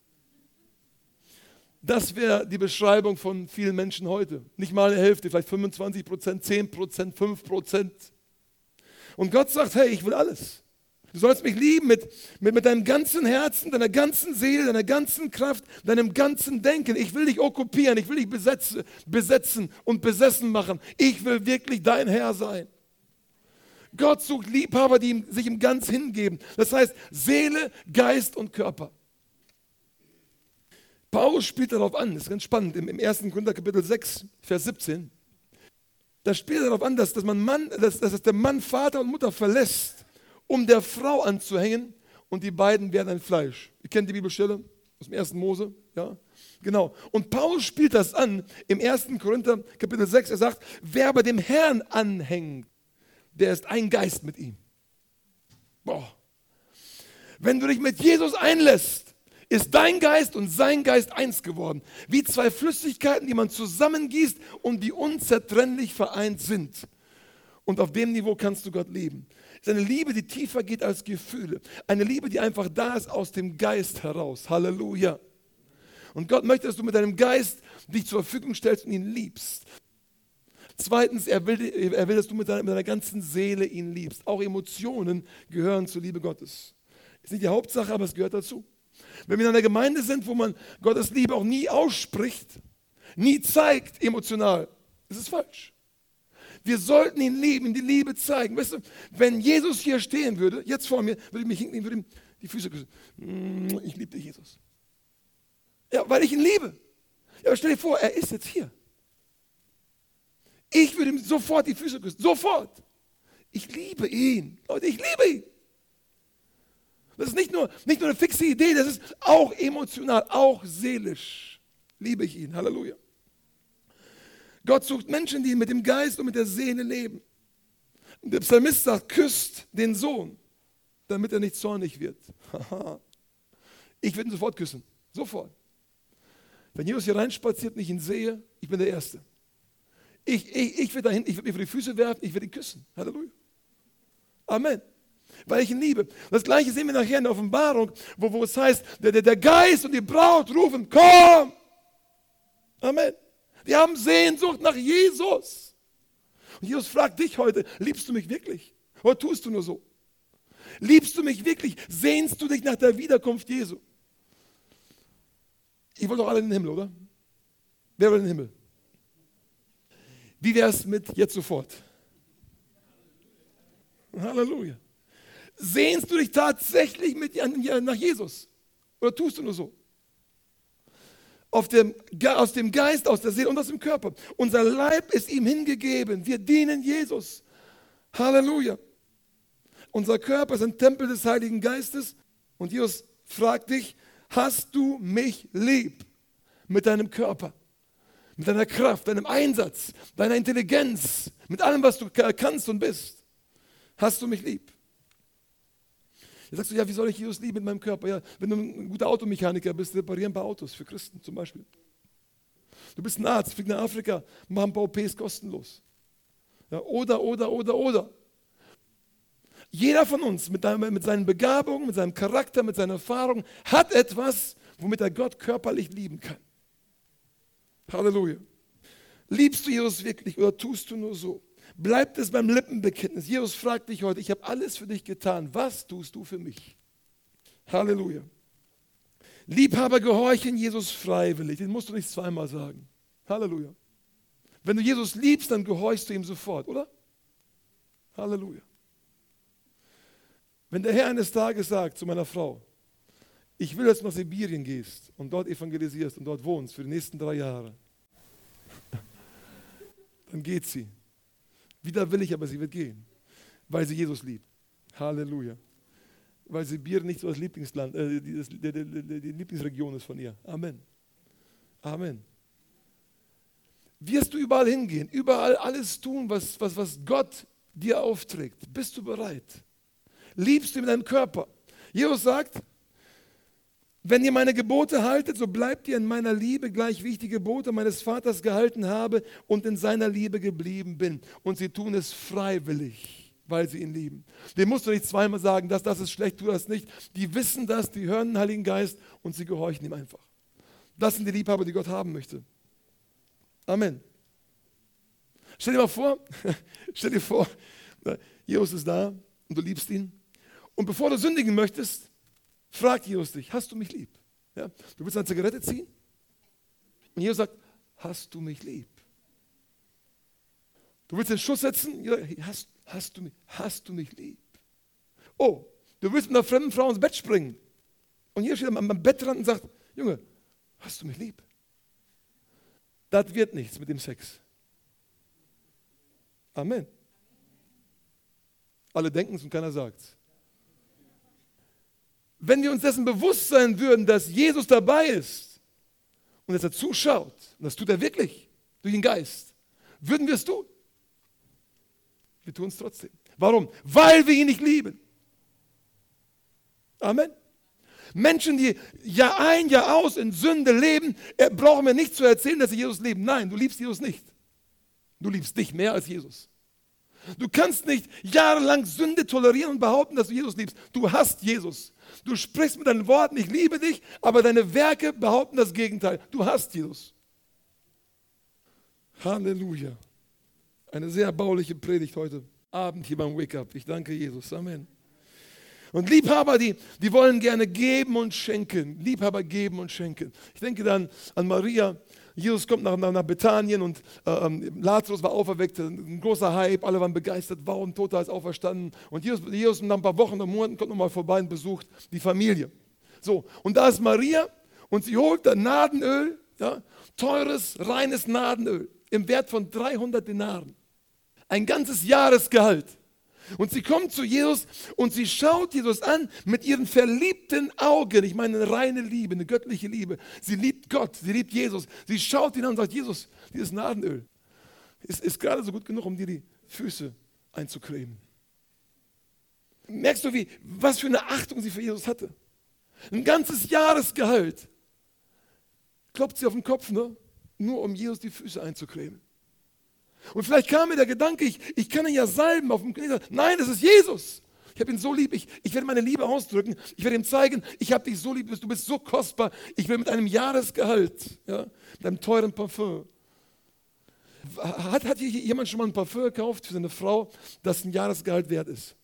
Das wäre die Beschreibung von vielen Menschen heute. Nicht mal eine Hälfte, vielleicht fünfundzwanzig Prozent, zehn Prozent, fünf Prozent. Und Gott sagt, hey, ich will alles. Du sollst mich lieben mit, mit, mit deinem ganzen Herzen, deiner ganzen Seele, deiner ganzen Kraft, deinem ganzen Denken. Ich will dich okkupieren, ich will dich besetzen, besetzen und besessen machen. Ich will wirklich dein Herr sein. Gott sucht Liebhaber, die ihm, sich ihm ganz hingeben. Das heißt Seele, Geist und Körper. Paulus spielt darauf an, das ist ganz spannend, im, im ersten Korinther Kapitel sechs, Vers siebzehn. Da spielt er darauf an, dass, dass, man Mann, dass, dass der Mann Vater und Mutter verlässt, um der Frau anzuhängen, und die beiden werden ein Fleisch. Ihr kennt die Bibelstelle aus dem ersten Mose, ja? Genau. Und Paulus spielt das an im ersten Korinther Kapitel sechs. Er sagt, wer aber dem Herrn anhängt, der ist ein Geist mit ihm. Boah. Wenn du dich mit Jesus einlässt, ist dein Geist und sein Geist eins geworden. Wie zwei Flüssigkeiten, die man zusammengießt und die unzertrennlich vereint sind. Und auf dem Niveau kannst du Gott lieben. Es ist eine Liebe, die tiefer geht als Gefühle. Eine Liebe, die einfach da ist aus dem Geist heraus. Halleluja. Und Gott möchte, dass du mit deinem Geist dich zur Verfügung stellst und ihn liebst. Zweitens, er will, er will dass du mit deiner, mit deiner ganzen Seele ihn liebst. Auch Emotionen gehören zur Liebe Gottes. Ist nicht die Hauptsache, aber es gehört dazu. Wenn wir in einer Gemeinde sind, wo man Gottes Liebe auch nie ausspricht, nie zeigt emotional, das ist falsch. Wir sollten ihn lieben, ihm die Liebe zeigen. Weißt du, wenn Jesus hier stehen würde, jetzt vor mir, würde ich mich hinlegen, würde ihm die Füße küssen. Ich liebe dich, Jesus. Ja, weil ich ihn liebe. Ja, aber stell dir vor, er ist jetzt hier. Ich würde ihm sofort die Füße küssen. Sofort. Ich liebe ihn. Leute, ich liebe ihn. Das ist nicht nur, nicht nur eine fixe Idee, das ist auch emotional, auch seelisch. Liebe ich ihn. Halleluja. Gott sucht Menschen, die mit dem Geist und mit der Seele leben. Und der Psalmist sagt, küsst den Sohn, damit er nicht zornig wird. Ich würde ihn sofort küssen. Sofort. Wenn Jesus hier reinspaziert und ich ihn sehe, ich bin der Erste. Ich, ich, ich werde dahin, ich werde mir vor die Füße werfen, ich werde ihn küssen. Halleluja. Amen. Weil ich ihn liebe. Das Gleiche sehen wir nachher in der Offenbarung, wo, wo es heißt, der, der, der Geist und die Braut rufen, komm. Amen. Die haben Sehnsucht nach Jesus. Und Jesus fragt dich heute, liebst du mich wirklich? Oder tust du nur so? Liebst du mich wirklich? Sehnst du dich nach der Wiederkunft Jesu? Ihr wollt doch alle in den Himmel, oder? Wer will in den Himmel? Wie wäre es mit jetzt sofort? Halleluja. Sehnst du dich tatsächlich mit, nach Jesus? Oder tust du nur so? Auf dem, aus dem Geist, aus der Seele und aus dem Körper. Unser Leib ist ihm hingegeben. Wir dienen Jesus. Halleluja. Unser Körper ist ein Tempel des Heiligen Geistes. Und Jesus fragt dich, hast du mich lieb? Mit deinem Körper, mit deiner Kraft, deinem Einsatz, deiner Intelligenz, mit allem, was du kannst und bist. Hast du mich lieb? Jetzt sagst du, ja, wie soll ich Jesus lieben mit meinem Körper? Ja, wenn du ein guter Automechaniker bist, reparieren ein paar Autos für Christen zum Beispiel. Du bist ein Arzt, flieg nach Afrika, mach ein paar O Ps kostenlos. Ja, oder, oder, oder, oder. Jeder von uns mit, deinem, mit seinen Begabungen, mit seinem Charakter, mit seiner Erfahrung hat etwas, womit er Gott körperlich lieben kann. Halleluja. Liebst du Jesus wirklich oder tust du nur so? Bleibt es beim Lippenbekenntnis? Jesus fragt dich heute, ich habe alles für dich getan. Was tust du für mich? Halleluja. Liebhaber gehorchen Jesus freiwillig. Den musst du nicht zweimal sagen. Halleluja. Wenn du Jesus liebst, dann gehorchst du ihm sofort, oder? Halleluja. Wenn der Herr eines Tages sagt zu meiner Frau, ich will, dass du nach Sibirien gehst und dort evangelisierst und dort wohnst für die nächsten drei Jahre, dann geht sie. Wieder will ich, aber sie wird gehen, weil sie Jesus liebt. Halleluja. Weil Sibirien nicht so das Lieblingsland, äh, die, das, die, die, die Lieblingsregion ist von ihr. Amen. Amen. Wirst du überall hingehen, überall alles tun, was, was, was Gott dir aufträgt? Bist du bereit? Liebst du mit deinem Körper? Jesus sagt, wenn ihr meine Gebote haltet, so bleibt ihr in meiner Liebe, gleich wie ich die Gebote meines Vaters gehalten habe und in seiner Liebe geblieben bin. Und sie tun es freiwillig, weil sie ihn lieben. Dem musst du nicht zweimal sagen, dass das ist schlecht, tu das nicht. Die wissen das, die hören den Heiligen Geist und sie gehorchen ihm einfach. Das sind die Liebhaber, die Gott haben möchte. Amen. Stell dir mal vor, stell dir vor, Jesus ist da und du liebst ihn. Und bevor du sündigen möchtest, fragt Jesus dich, hast du mich lieb? Ja? Du willst eine Zigarette ziehen? Und Jesus sagt, hast du mich lieb? Du willst den Schuss setzen? Ja, hast, hast, du mich, hast du mich lieb? Oh, du willst mit einer fremden Frau ins Bett springen. Und hier steht er am Bettrand und sagt, Junge, hast du mich lieb? Das wird nichts mit dem Sex. Amen. Alle denken es und keiner sagt es. Wenn wir uns dessen bewusst sein würden, dass Jesus dabei ist und dass er zuschaut, und das tut er wirklich durch den Geist, würden wir es tun. Wir tun es trotzdem. Warum? Weil wir ihn nicht lieben. Amen. Menschen, die Jahr ein, Jahr aus in Sünde leben, brauchen mir nicht zu erzählen, dass sie Jesus lieben. Nein, du liebst Jesus nicht. Du liebst dich mehr als Jesus. Du kannst nicht jahrelang Sünde tolerieren und behaupten, dass du Jesus liebst. Du hasst Jesus. Du sprichst mit deinen Worten, ich liebe dich, aber deine Werke behaupten das Gegenteil. Du hasst Jesus. Halleluja. Eine sehr erbauliche Predigt heute Abend hier beim Wake Up. Ich danke Jesus. Amen. Und Liebhaber, die, die wollen gerne geben und schenken. Liebhaber geben und schenken. Ich denke dann an Maria. Jesus kommt nach, nach, nach Bethanien und äh, Lazarus war auferweckt, ein großer Hype, alle waren begeistert, warum, Toter ist auferstanden. Und Jesus, Jesus nach ein paar Wochen oder Monaten kommt nochmal vorbei und besucht die Familie. So, und da ist Maria und sie holt da Nadenöl, ja, teures, reines Nadenöl im Wert von dreihundert Denaren. Ein ganzes Jahresgehalt. Und sie kommt zu Jesus und sie schaut Jesus an mit ihren verliebten Augen. Ich meine, eine reine Liebe, eine göttliche Liebe. Sie liebt Gott, sie liebt Jesus. Sie schaut ihn an und sagt, Jesus, dieses Nadenöl, ist, ist gerade so gut genug, um dir die Füße einzucremen. Merkst du, wie, was für eine Achtung sie für Jesus hatte? Ein ganzes Jahresgehalt klopft sie auf den Kopf, ne? Nur um Jesus die Füße einzucremen. Und vielleicht kam mir der Gedanke, ich, ich kann ihn ja salben auf dem Knie. Nein, das ist Jesus. Ich habe ihn so lieb, ich, ich werde meine Liebe ausdrücken. Ich werde ihm zeigen, ich habe dich so lieb, du bist so kostbar. Ich will mit einem Jahresgehalt, ja, mit einem teuren Parfüm. Hat, hat hier jemand schon mal ein Parfüm gekauft für seine Frau, das ein Jahresgehalt wert ist?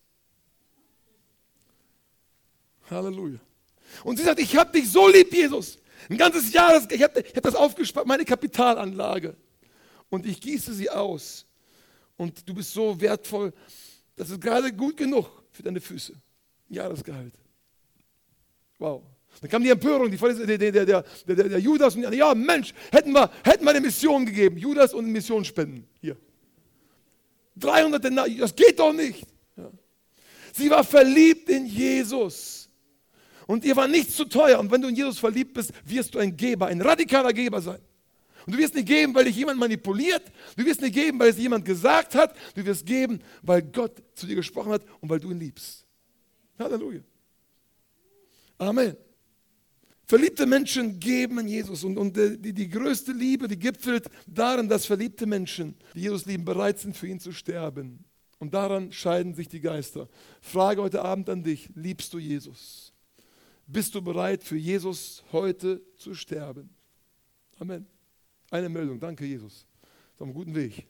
Halleluja. Und sie sagt, ich habe dich so lieb, Jesus. Ein ganzes Jahresgehalt, ich habe hab das aufgespart, meine Kapitalanlage. Und ich gieße sie aus. Und du bist so wertvoll, das ist gerade gut genug für deine Füße. Ein Jahresgehalt. Wow. Dann kam die Empörung, die, der, der, der, der, der, der Judas und die, ja Mensch, hätten wir, hätten wir eine Mission gegeben. Judas und Missionsspenden. Hier. dreihundert Denar, das geht doch nicht. Ja. Sie war verliebt in Jesus. Und ihr war nichts zu teuer. Und wenn du in Jesus verliebt bist, wirst du ein Geber, ein radikaler Geber sein. Und du wirst nicht geben, weil dich jemand manipuliert. Du wirst nicht geben, weil es jemand gesagt hat. Du wirst geben, weil Gott zu dir gesprochen hat und weil du ihn liebst. Halleluja. Amen. Verliebte Menschen geben an Jesus. Und, und die, die größte Liebe, die gipfelt darin, dass verliebte Menschen, die Jesus lieben, bereit sind, für ihn zu sterben. Und daran scheiden sich die Geister. Frage heute Abend an dich, liebst du Jesus? Bist du bereit, für Jesus heute zu sterben? Amen. Eine Meldung, danke Jesus. Auf einem guten Weg.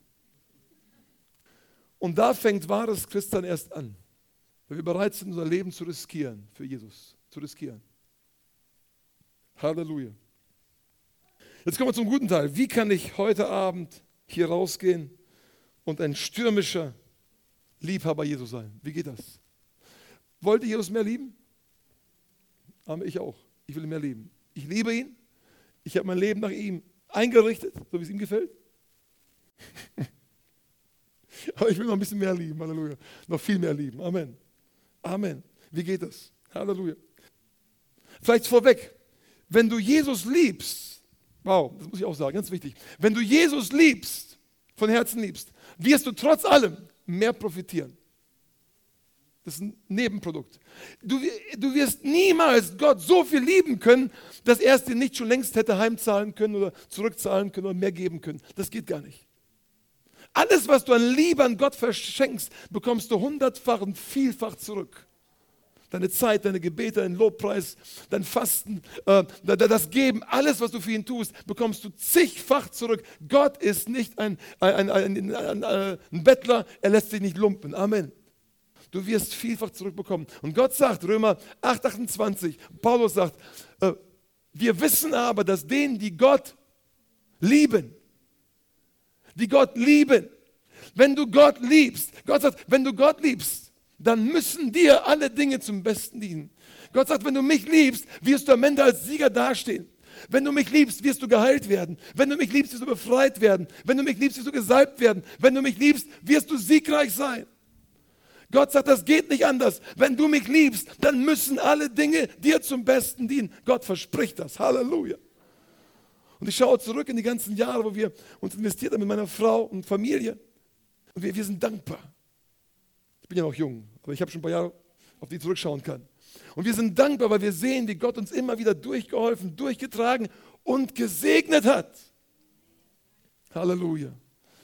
Und da fängt wahres Christsein erst an. Wenn wir bereit sind, unser Leben zu riskieren, für Jesus zu riskieren. Halleluja. Jetzt kommen wir zum guten Teil. Wie kann ich heute Abend hier rausgehen und ein stürmischer Liebhaber Jesus sein? Wie geht das? Wollt ihr Jesus mehr lieben? Aber ich auch. Ich will ihn mehr lieben. Ich liebe ihn. Ich habe mein Leben nach ihm eingerichtet, so wie es ihm gefällt. Aber ich will noch ein bisschen mehr lieben. Halleluja. Noch viel mehr lieben. Amen. Amen. Wie geht das? Halleluja. Vielleicht vorweg. Wenn du Jesus liebst, wow, das muss ich auch sagen, ganz wichtig. Wenn du Jesus liebst, von Herzen liebst, wirst du trotz allem mehr profitieren. Das ist ein Nebenprodukt. Du, du wirst niemals Gott so viel lieben können, dass er es dir nicht schon längst hätte heimzahlen können oder zurückzahlen können oder mehr geben können. Das geht gar nicht. Alles, was du an Liebe an Gott verschenkst, bekommst du hundertfach und vielfach zurück. Deine Zeit, deine Gebete, dein Lobpreis, dein Fasten, äh, das Geben, alles, was du für ihn tust, bekommst du zigfach zurück. Gott ist nicht ein, ein, ein, ein, ein Bettler, er lässt sich nicht lumpen. Amen. Du wirst vielfach zurückbekommen. Und Gott sagt, Römer acht, achtundzwanzig, Paulus sagt, äh, wir wissen aber, dass denen, die Gott lieben, die Gott lieben, wenn du Gott liebst, Gott sagt, wenn du Gott liebst, dann müssen dir alle Dinge zum Besten dienen. Gott sagt, wenn du mich liebst, wirst du am Ende als Sieger dastehen. Wenn du mich liebst, wirst du geheilt werden. Wenn du mich liebst, wirst du befreit werden. Wenn du mich liebst, wirst du gesalbt werden. Wenn du mich liebst, wirst du siegreich sein. Gott sagt, das geht nicht anders. Wenn du mich liebst, dann müssen alle Dinge dir zum Besten dienen. Gott verspricht das. Halleluja. Und ich schaue zurück in die ganzen Jahre, wo wir uns investiert haben mit meiner Frau und Familie. Und wir, wir sind dankbar. Ich bin ja noch jung, aber ich habe schon ein paar Jahre, auf die ich zurückschauen kann. Und wir sind dankbar, weil wir sehen, wie Gott uns immer wieder durchgeholfen, durchgetragen und gesegnet hat. Halleluja.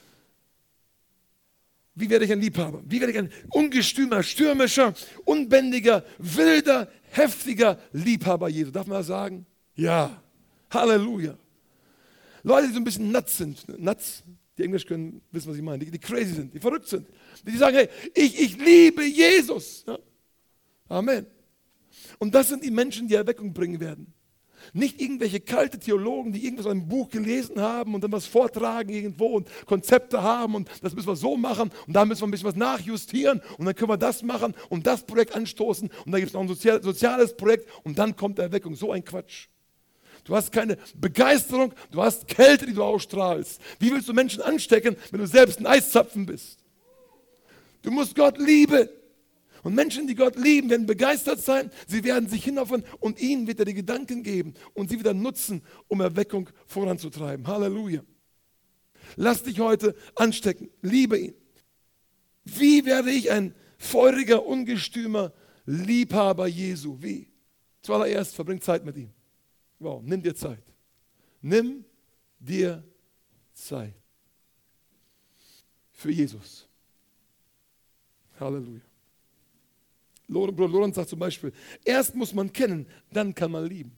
Wie werde ich ein Liebhaber? Wie werde ich ein ungestümer, stürmischer, unbändiger, wilder, heftiger Liebhaber Jesu? Darf man das sagen? Ja. Halleluja. Leute, die so ein bisschen nuts sind. Nuts, die Englisch können, wissen, was ich meine. Die, die crazy sind, die verrückt sind. Die sagen, hey, ich, ich liebe Jesus. Ja. Amen. Und das sind die Menschen, die Erweckung bringen werden. Nicht irgendwelche kalte Theologen, die irgendwas in einem Buch gelesen haben und dann was vortragen irgendwo und Konzepte haben und das müssen wir so machen und da müssen wir ein bisschen was nachjustieren und dann können wir das machen und das Projekt anstoßen und dann gibt es noch ein sozial, soziales Projekt und dann kommt Erweckung. So ein Quatsch. Du hast keine Begeisterung, du hast Kälte, die du ausstrahlst. Wie willst du Menschen anstecken, wenn du selbst ein Eiszapfen bist? Du musst Gott lieben. Und Menschen, die Gott lieben, werden begeistert sein. Sie werden sich hinauffahren und ihnen wird er die Gedanken geben und sie wieder nutzen, um Erweckung voranzutreiben. Halleluja. Lass dich heute anstecken. Liebe ihn. Wie werde ich ein feuriger, ungestümer Liebhaber Jesu? Wie? Zuallererst verbring Zeit mit ihm. Wow, nimm dir Zeit. Nimm dir Zeit. Für Jesus. Halleluja. Bruder Lorenz sagt zum Beispiel, erst muss man kennen, dann kann man lieben.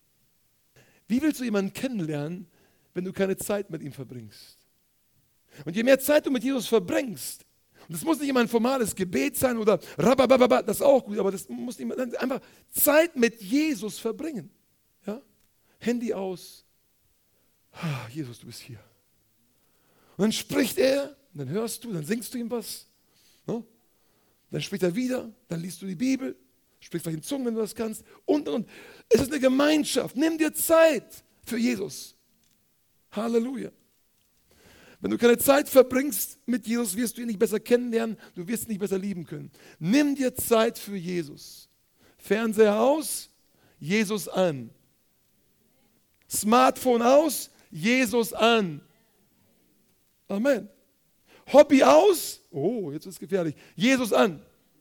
Wie willst du jemanden kennenlernen, wenn du keine Zeit mit ihm verbringst? Und je mehr Zeit du mit Jesus verbringst, und das muss nicht immer ein formales Gebet sein oder rababababa, das ist auch gut, aber das muss nicht einfach Zeit mit Jesus verbringen. Ja? Handy aus. Ah, Jesus, du bist hier. Und dann spricht er, dann hörst du, dann singst du ihm was. No? Dann spricht er wieder, dann liest du die Bibel, sprichst vielleicht in Zungen, wenn du das kannst. Und, und. Es ist eine Gemeinschaft. Nimm dir Zeit für Jesus. Halleluja. Wenn du keine Zeit verbringst mit Jesus, wirst du ihn nicht besser kennenlernen, du wirst ihn nicht besser lieben können. Nimm dir Zeit für Jesus. Fernseher aus, Jesus an. Smartphone aus, Jesus an. Amen. Hobby aus, oh, jetzt ist es gefährlich, Jesus an.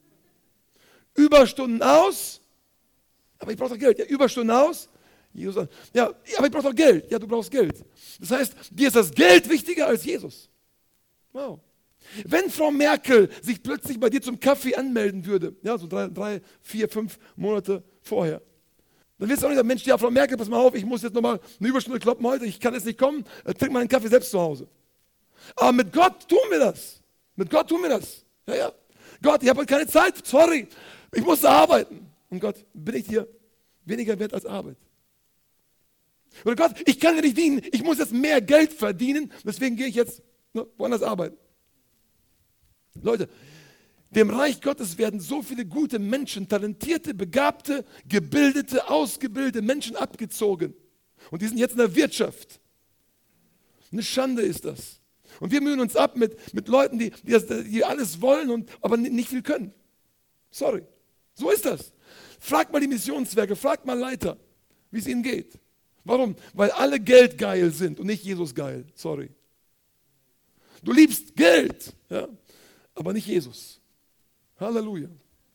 Überstunden aus, aber ich brauche doch Geld. Ja, Überstunden aus, Jesus an. Ja, aber ich brauche doch Geld. Ja, du brauchst Geld. Das heißt, dir ist das Geld wichtiger als Jesus. Wow. Wenn Frau Merkel sich plötzlich bei dir zum Kaffee anmelden würde, ja, so drei, drei vier, fünf Monate vorher, dann wirst du auch nicht sagen, Mensch, ja, Frau Merkel, pass mal auf, ich muss jetzt nochmal eine Überstunde kloppen heute, ich kann jetzt nicht kommen, trink mal einen Kaffee selbst zu Hause. Aber mit Gott tun wir das. Mit Gott tun wir das. Ja, ja. Gott, ich habe heute keine Zeit, sorry, ich muss arbeiten. Und Gott, bin ich dir weniger wert als Arbeit? Oder Gott, ich kann dir nicht dienen, ich muss jetzt mehr Geld verdienen, deswegen gehe ich jetzt ne, woanders arbeiten. Leute, dem Reich Gottes werden so viele gute Menschen, talentierte, begabte, gebildete, ausgebildete Menschen abgezogen. Und die sind jetzt in der Wirtschaft. Eine Schande ist das. Und wir mühen uns ab mit, mit Leuten, die, die, das, die alles wollen, und, aber nicht viel können. Sorry. So ist das. Frag mal die Missionswerke, frag mal Leiter, wie es ihnen geht. Warum? Weil alle geldgeil sind und nicht Jesus geil. Sorry. Du liebst Geld, ja, aber nicht Jesus. Halleluja.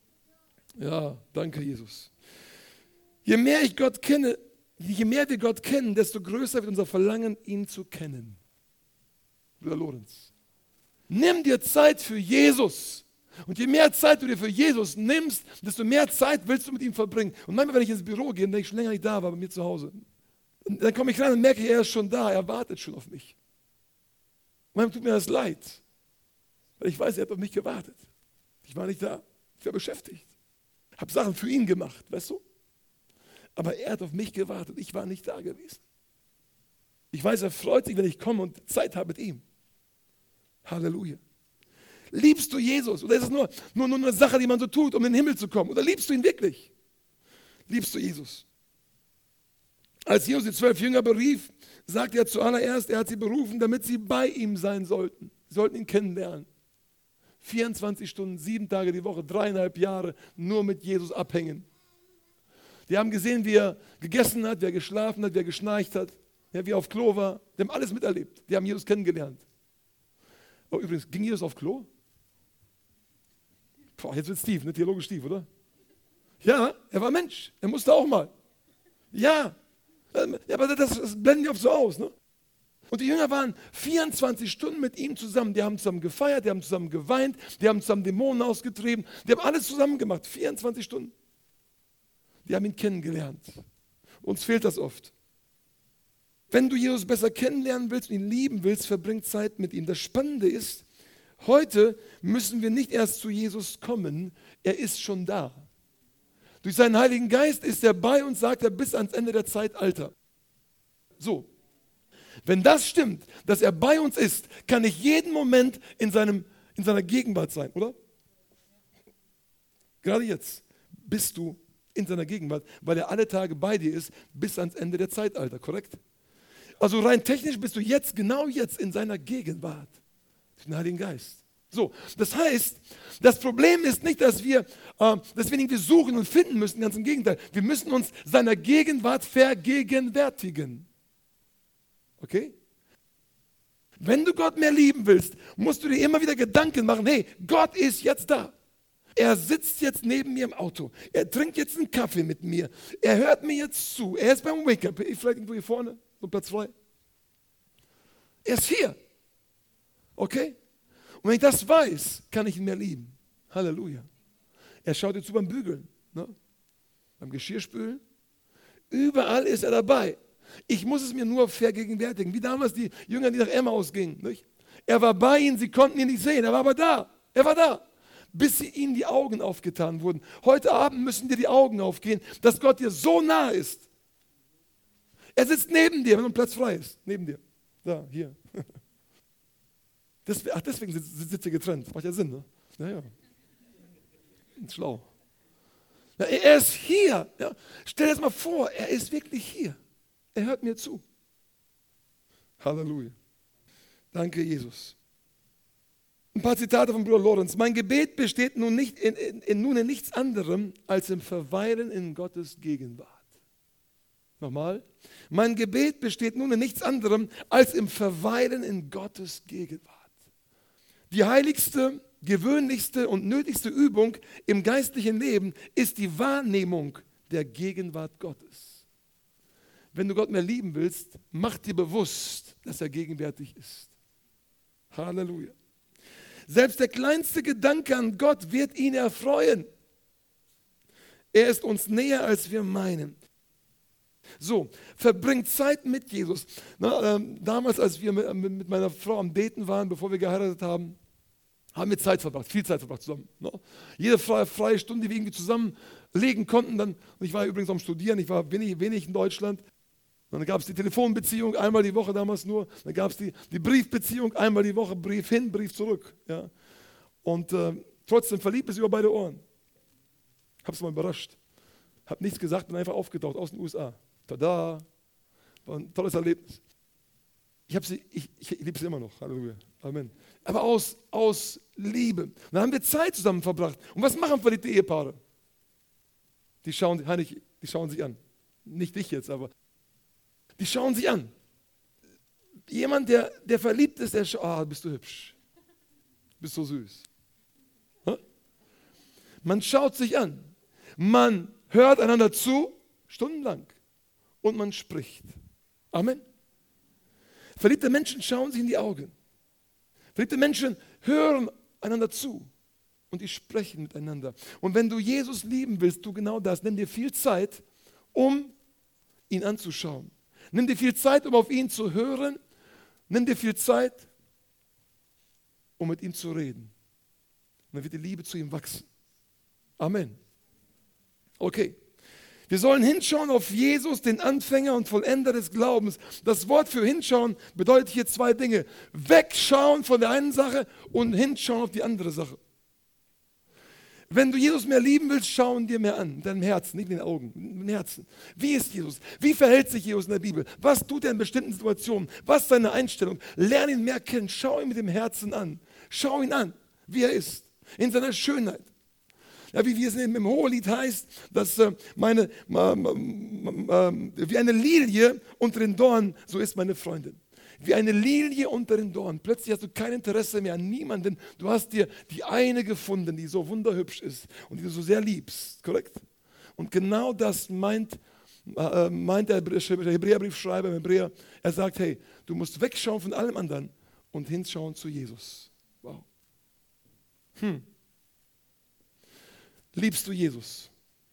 Ja, danke Jesus. Je mehr ich Gott kenne, je mehr wir Gott kennen, desto größer wird unser Verlangen, ihn zu kennen. Bruder Lorenz. Nimm dir Zeit für Jesus. Und je mehr Zeit du dir für Jesus nimmst, desto mehr Zeit willst du mit ihm verbringen. Und manchmal, wenn ich ins Büro gehe, wenn ich schon länger nicht da war, bei mir zu Hause, dann komme ich rein und merke, er ist schon da, er wartet schon auf mich. Manchmal tut mir das leid, weil ich weiß, er hat auf mich gewartet. Ich war nicht da, ich war beschäftigt. Habe Sachen für ihn gemacht, weißt du? Aber er hat auf mich gewartet, ich war nicht da gewesen. Ich weiß, er freut sich, wenn ich komme und Zeit habe mit ihm. Halleluja. Liebst du Jesus? Oder ist es nur, nur, nur eine Sache, die man so tut, um in den Himmel zu kommen? Oder liebst du ihn wirklich? Liebst du Jesus? Als Jesus die zwölf Jünger berief, sagte er zuallererst, er hat sie berufen, damit sie bei ihm sein sollten. Sie sollten ihn kennenlernen. vierundzwanzig Stunden, sieben Tage die Woche, dreieinhalb Jahre nur mit Jesus abhängen. Die haben gesehen, wie er gegessen hat, wie er geschlafen hat, wie er geschnarcht hat, ja, wie er auf Klo war. Die haben alles miterlebt. Die haben Jesus kennengelernt. Oh, übrigens, ging Jesus auf Klo? Boah, jetzt wird Steve, ne? Theologe Steve, oder? Ja, er war Mensch. Er musste auch mal. Ja, ja aber das, das blenden die oft so aus. Ne? Und die Jünger waren vierundzwanzig Stunden mit ihm zusammen. Die haben zusammen gefeiert, die haben zusammen geweint, die haben zusammen Dämonen ausgetrieben. Die haben alles zusammen gemacht, vierundzwanzig Stunden. Die haben ihn kennengelernt. Uns fehlt das oft. Wenn du Jesus besser kennenlernen willst und ihn lieben willst, verbring Zeit mit ihm. Das Spannende ist, heute müssen wir nicht erst zu Jesus kommen, er ist schon da. Durch seinen Heiligen Geist ist er bei uns, sagt er, bis ans Ende der Zeitalter. So, wenn das stimmt, dass er bei uns ist, kann ich jeden Moment in, seinem, in seiner Gegenwart sein, oder? Gerade jetzt bist du in seiner Gegenwart, weil er alle Tage bei dir ist, bis ans Ende der Zeitalter, korrekt? Also rein technisch bist du jetzt, genau jetzt in seiner Gegenwart, den Heiligen Geist. So, das heißt, das Problem ist nicht, dass wir, äh, dass wir ihn irgendwie suchen und finden müssen, ganz im Gegenteil. Wir müssen uns seiner Gegenwart vergegenwärtigen. Okay? Wenn du Gott mehr lieben willst, musst du dir immer wieder Gedanken machen, hey, Gott ist jetzt da. Er sitzt jetzt neben mir im Auto. Er trinkt jetzt einen Kaffee mit mir. Er hört mir jetzt zu. Er ist beim Wake-up. Vielleicht irgendwo hier vorne, so Platz frei. Er ist hier. Okay? Und wenn ich das weiß, kann ich ihn mehr lieben. Halleluja. Er schaut dir zu beim Bügeln, ne? Beim Geschirrspülen. Überall ist er dabei. Ich muss es mir nur vergegenwärtigen. Wie damals die Jünger, die nach Emmaus gingen. Nicht? Er war bei ihnen, sie konnten ihn nicht sehen. Er war aber da. Er war da. Bis sie ihnen die Augen aufgetan wurden. Heute Abend müssen dir die Augen aufgehen, dass Gott dir so nah ist. Er sitzt neben dir, wenn ein Platz frei ist. Neben dir. Da, hier. Das, ach, deswegen sitzt, sitzt ihr getrennt. Macht ja Sinn, ne? Naja. Schlau. Ja, er ist hier. Ja. Stell dir das mal vor, er ist wirklich hier. Er hört mir zu. Halleluja. Danke, Jesus. Ein paar Zitate von Bruder Lorenz. Mein Gebet besteht nun, nicht in, in, in, nun in nichts anderem als im Verweilen in Gottes Gegenwart. Nochmal. Mein Gebet besteht nun in nichts anderem als im Verweilen in Gottes Gegenwart. Die heiligste, gewöhnlichste und nötigste Übung im geistlichen Leben ist die Wahrnehmung der Gegenwart Gottes. Wenn du Gott mehr lieben willst, mach dir bewusst, dass er gegenwärtig ist. Halleluja. Selbst der kleinste Gedanke an Gott wird ihn erfreuen. Er ist uns näher, als wir meinen. So, verbringt Zeit mit Jesus. Na, ähm, damals, als wir mit, mit meiner Frau am Beten waren, bevor wir geheiratet haben, haben wir Zeit verbracht, viel Zeit verbracht zusammen. Ne? Jede freie, freie Stunde, die wir irgendwie zusammenlegen konnten. Dann, und ich war übrigens am Studieren, ich war wenig, wenig in Deutschland. Dann gab es die Telefonbeziehung einmal die Woche damals nur. Dann gab es die, die Briefbeziehung einmal die Woche, Brief hin, Brief zurück. Ja? Und äh, trotzdem verliebt es über beide Ohren. Hab's mal überrascht. Hab nichts gesagt, bin einfach aufgetaucht aus den U S A. Tada! War ein tolles Erlebnis. Ich, hab sie, ich, ich liebe sie immer noch. Halleluja. Amen. Aber aus, aus Liebe. Und dann haben wir Zeit zusammen verbracht. Und was machen verliebte Ehepaare? Die schauen, Heinrich, die schauen sich an. Nicht dich jetzt, aber die schauen sich an. Jemand, der, der verliebt ist, der schaut, ah, bist du hübsch. Bist so süß. Ha? Man schaut sich an. Man hört einander zu, stundenlang. Und man spricht. Amen. Verliebte Menschen schauen sich in die Augen. Verliebte Menschen hören einander zu. Und die sprechen miteinander. Und wenn du Jesus lieben willst, tu genau das. Nimm dir viel Zeit, um ihn anzuschauen. Nimm dir viel Zeit, um auf ihn zu hören. Nimm dir viel Zeit, um mit ihm zu reden. Und dann wird die Liebe zu ihm wachsen. Amen. Okay. Wir sollen hinschauen auf Jesus, den Anfänger und Vollender des Glaubens. Das Wort für hinschauen bedeutet hier zwei Dinge. Wegschauen von der einen Sache und hinschauen auf die andere Sache. Wenn du Jesus mehr lieben willst, schau ihn dir mehr an, in deinem Herzen, nicht in den Augen, in den Herzen. Wie ist Jesus? Wie verhält sich Jesus in der Bibel? Was tut er in bestimmten Situationen? Was ist seine Einstellung? Lerne ihn mehr kennen, schau ihn mit dem Herzen an. Schau ihn an, wie er ist, in seiner Schönheit. Ja, wie, wie es im Hohelied heißt, dass äh, meine, äh, äh, wie eine Lilie unter den Dornen, so ist meine Freundin. Wie eine Lilie unter den Dornen. Plötzlich hast du kein Interesse mehr an niemanden. Du hast dir die eine gefunden, die so wunderhübsch ist und die du so sehr liebst. Korrekt? Und genau das meint, äh, meint der Hebräerbriefschreiber im Hebräer. Er sagt, hey, du musst wegschauen von allem anderen und hinschauen zu Jesus. Wow. Hm. Liebst du Jesus?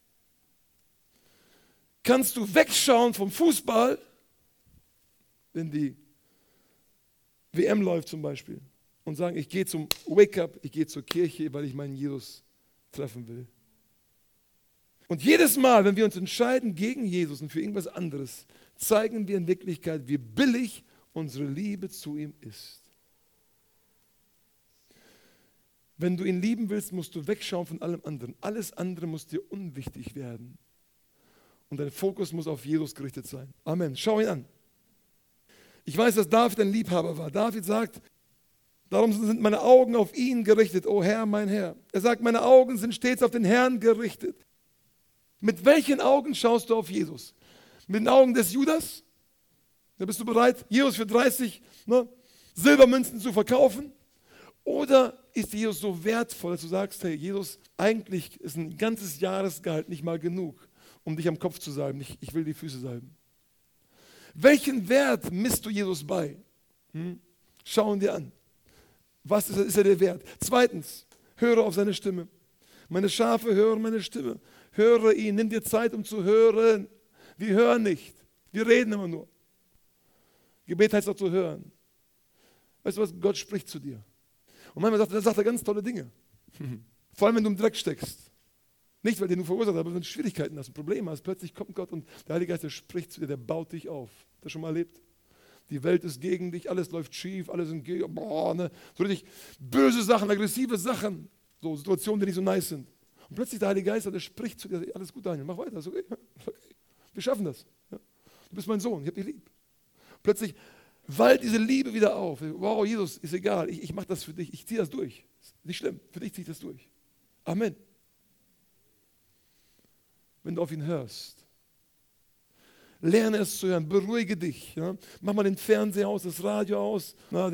Kannst du wegschauen vom Fußball, wenn die W M läuft zum Beispiel, und sagen, ich gehe zum Wake-up, ich gehe zur Kirche, weil ich meinen Jesus treffen will. Und jedes Mal, wenn wir uns entscheiden gegen Jesus und für irgendwas anderes, zeigen wir in Wirklichkeit, wie billig unsere Liebe zu ihm ist. Wenn du ihn lieben willst, musst du wegschauen von allem anderen. Alles andere muss dir unwichtig werden. Und dein Fokus muss auf Jesus gerichtet sein. Amen. Schau ihn an. Ich weiß, dass David ein Liebhaber war. David sagt, darum sind meine Augen auf ihn gerichtet, o Herr, mein Herr. Er sagt, meine Augen sind stets auf den Herrn gerichtet. Mit welchen Augen schaust du auf Jesus? Mit den Augen des Judas? Da bist du bereit, Jesus für dreißig, ne, Silbermünzen zu verkaufen? Oder ist Jesus so wertvoll, dass du sagst, hey Jesus, eigentlich ist ein ganzes Jahresgehalt nicht mal genug, um dich am Kopf zu salben. Ich, ich will die Füße salben. Welchen Wert misst du Jesus bei? Hm? Schau ihn dir an. Was ist, ist er der Wert? Zweitens, höre auf seine Stimme. Meine Schafe hören meine Stimme. Höre ihn, nimm dir Zeit, um zu hören. Wir hören nicht. Wir reden immer nur. Gebet heißt auch zu hören. Weißt du was? Gott spricht zu dir. Und manchmal sagt er, sagt er ganz tolle Dinge. Vor allem, wenn du im Dreck steckst. Nicht, weil den du verursacht hast, aber wenn du Schwierigkeiten hast, Probleme hast, plötzlich kommt Gott und der Heilige Geist, der spricht zu dir, der baut dich auf. Hast du das schon mal erlebt? Die Welt ist gegen dich, alles läuft schief, alle sind gegen, boah, ne? So richtig böse Sachen, aggressive Sachen, so Situationen, die nicht so nice sind. Und plötzlich der Heilige Geist, der spricht zu dir, alles gut, Daniel, mach weiter, ist okay, okay. Wir schaffen das. Ja? Du bist mein Sohn, ich hab dich lieb. Plötzlich wallt diese Liebe wieder auf. Wow, Jesus, ist egal, ich, ich mache das für dich, ich ziehe das durch. Ist nicht schlimm, für dich ziehe ich das durch. Amen. Wenn du auf ihn hörst. Lerne es zu hören, beruhige dich. Ja? Mach mal den Fernseher aus, das Radio aus, na,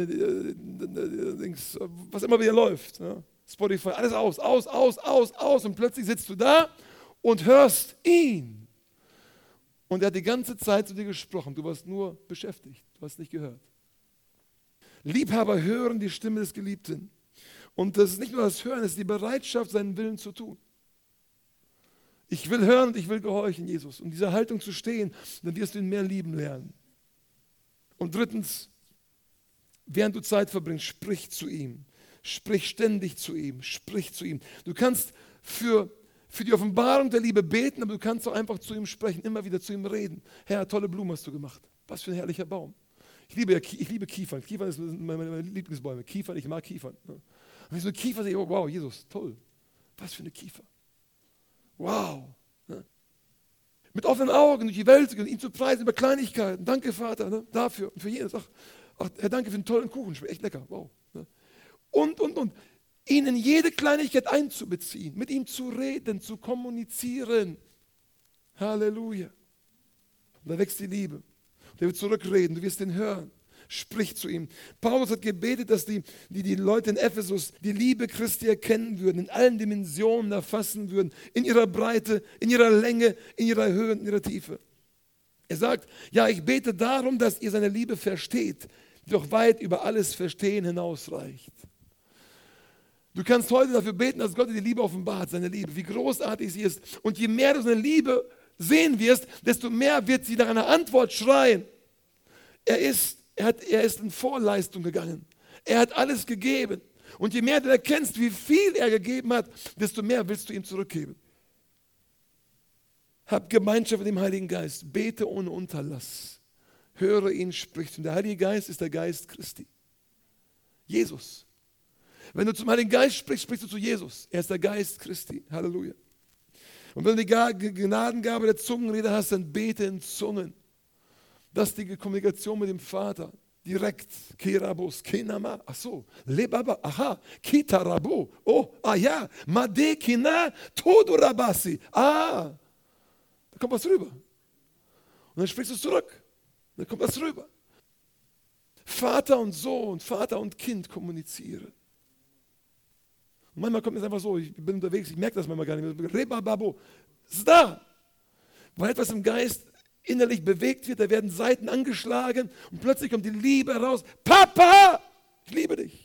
was immer wieder läuft. Ja? Spotify, alles aus, aus, aus, aus, aus. Und plötzlich sitzt du da und hörst ihn. Und er hat die ganze Zeit zu dir gesprochen. Du warst nur beschäftigt, du hast nicht gehört. Liebhaber hören die Stimme des Geliebten. Und das ist nicht nur das Hören, es ist die Bereitschaft, seinen Willen zu tun. Ich will hören und ich will gehorchen, Jesus. Und dieser Haltung zu stehen, dann wirst du ihn mehr lieben lernen. Und drittens, während du Zeit verbringst, sprich zu ihm. Sprich ständig zu ihm. Sprich zu ihm. Du kannst für, für die Offenbarung der Liebe beten, aber du kannst auch einfach zu ihm sprechen, immer wieder zu ihm reden. Herr, tolle Blumen hast du gemacht. Was für ein herrlicher Baum. Ich liebe, ich liebe Kiefern. Kiefern sind meine, meine Lieblingsbäume. Kiefern, ich mag Kiefern. Und wenn ich so Kiefer sehe, oh, wow, Jesus, toll. Was für eine Kiefer. Wow. Ne? Mit offenen Augen durch die Welt zu gehen, ihn zu preisen über Kleinigkeiten. Danke, Vater, ne? Dafür und für jedes. Ach, ach, Herr, danke für den tollen Kuchen. Schmeckt echt lecker. Wow. Ne? Und, und, und. Ihn in jede Kleinigkeit einzubeziehen, mit ihm zu reden, zu kommunizieren. Halleluja. Und da wächst die Liebe. Der wird zurückreden, du wirst ihn hören. Sprich zu ihm. Paulus hat gebetet, dass die, die, die Leute in Ephesus die Liebe Christi erkennen würden, in allen Dimensionen erfassen würden, in ihrer Breite, in ihrer Länge, in ihrer Höhe, in ihrer Tiefe. Er sagt, ja, ich bete darum, dass ihr seine Liebe versteht, die doch weit über alles Verstehen hinausreicht. Du kannst heute dafür beten, dass Gott dir die Liebe offenbart, seine Liebe, wie großartig sie ist. Und je mehr du seine Liebe sehen wirst, desto mehr wird sie nach einer Antwort schreien. Er ist Er, hat, er ist in Vorleistung gegangen. Er hat alles gegeben. Und je mehr du erkennst, wie viel er gegeben hat, desto mehr willst du ihm zurückgeben. Hab Gemeinschaft mit dem Heiligen Geist. Bete ohne Unterlass. Höre ihn, spricht. Und der Heilige Geist ist der Geist Christi. Jesus. Wenn du zum Heiligen Geist sprichst, sprichst du zu Jesus. Er ist der Geist Christi. Halleluja. Und wenn du die Gnadengabe der Zungenrede hast, dann bete in Zungen. Das ist die Kommunikation mit dem Vater. Direkt. Kerabos, Kenama. Ach so. Lebaba. Aha. Kitarabo. Oh, ah ja. Made Kina Todorabasi. Ah. Da kommt was rüber. Und dann sprichst du zurück. Dann kommt was rüber. Vater und Sohn, Vater und Kind kommunizieren. Und manchmal kommt es einfach so, ich bin unterwegs, ich merke das manchmal gar nicht mehr. Rebababo. Ist da. Weil etwas im Geist innerlich bewegt wird, da werden Seiten angeschlagen und plötzlich kommt die Liebe heraus. Papa, ich liebe dich.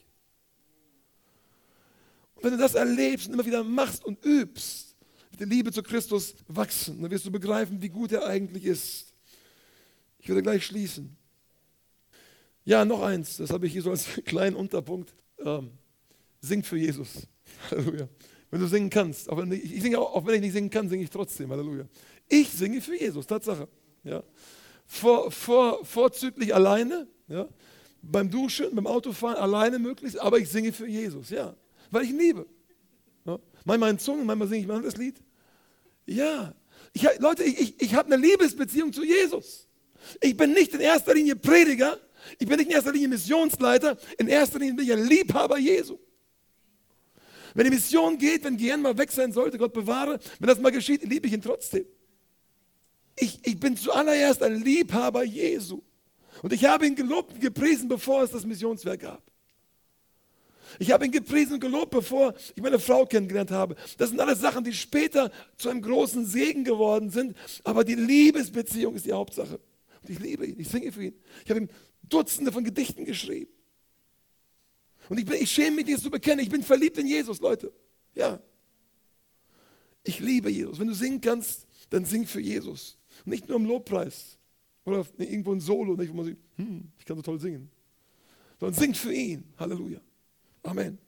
Und wenn du das erlebst und immer wieder machst und übst, wird die Liebe zu Christus wachsen. Dann wirst du begreifen, wie gut er eigentlich ist. Ich würde gleich schließen. Ja, noch eins, das habe ich hier so als kleinen Unterpunkt. Ähm, singt für Jesus. Halleluja. Wenn du singen kannst, auch wenn ich, ich singe auch, auch wenn ich nicht singen kann, singe ich trotzdem. Halleluja. Ich singe für Jesus, Tatsache. Ja. Vor, vor, vorzüglich alleine, ja. Beim Duschen, beim Autofahren, alleine möglichst, aber ich singe für Jesus, ja. Weil ich ihn liebe. Ja. Manchmal in Zungen, manchmal singe ich mal das Lied. Ja. Ich, Leute, ich, ich, ich habe eine Liebesbeziehung zu Jesus. Ich bin nicht in erster Linie Prediger, ich bin nicht in erster Linie Missionsleiter, in erster Linie bin ich ein Liebhaber Jesu. Wenn die Mission geht, wenn Gehirn mal weg sein sollte, Gott bewahre, wenn das mal geschieht, liebe ich ihn trotzdem. Ich, ich bin zuallererst ein Liebhaber Jesu. Und ich habe ihn gelobt und gepriesen, bevor es das Missionswerk gab. Ich habe ihn gepriesen und gelobt, bevor ich meine Frau kennengelernt habe. Das sind alles Sachen, die später zu einem großen Segen geworden sind. Aber die Liebesbeziehung ist die Hauptsache. Und ich liebe ihn, ich singe für ihn. Ich habe ihm Dutzende von Gedichten geschrieben. Und ich, bin, ich schäme mich, dies zu bekennen. Ich bin verliebt in Jesus, Leute. Ja. Ich liebe Jesus. Wenn du singen kannst, dann sing für Jesus. Und nicht nur im Lobpreis. Oder irgendwo ein Solo, nicht, wo man sieht, hm, ich kann so toll singen. Sondern singt für ihn. Halleluja. Amen.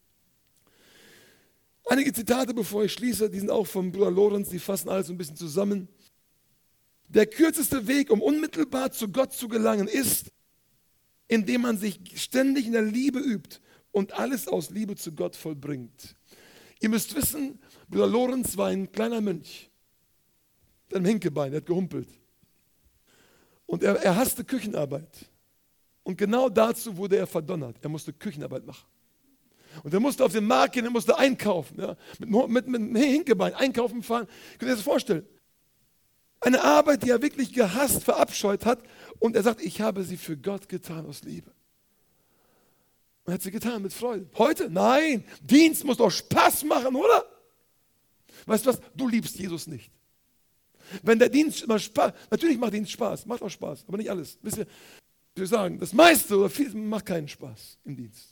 Einige Zitate, bevor ich schließe, die sind auch vom Bruder Lorenz, die fassen alles ein bisschen zusammen. Der kürzeste Weg, um unmittelbar zu Gott zu gelangen, ist, indem man sich ständig in der Liebe übt und alles aus Liebe zu Gott vollbringt. Ihr müsst wissen, Bruder Lorenz war ein kleiner Mönch. Mit einem Hinkebein, er hat gehumpelt. Und er, er hasste Küchenarbeit. Und genau dazu wurde er verdonnert. Er musste Küchenarbeit machen. Und er musste auf den Markt gehen, er musste einkaufen. Ja, mit, mit, mit einem Hinkebein einkaufen fahren. Könnt ihr euch das vorstellen? Eine Arbeit, die er wirklich gehasst, verabscheut hat. Und er sagt, ich habe sie für Gott getan aus Liebe. Und er hat sie getan mit Freude. Heute? Nein. Dienst muss doch Spaß machen, oder? Weißt du was? Du liebst Jesus nicht. Wenn der Dienst immer Spaß, natürlich macht Dienst Spaß, macht auch Spaß, aber nicht alles. Wisst ihr, ich will sagen, das meiste oder viel macht keinen Spaß im Dienst.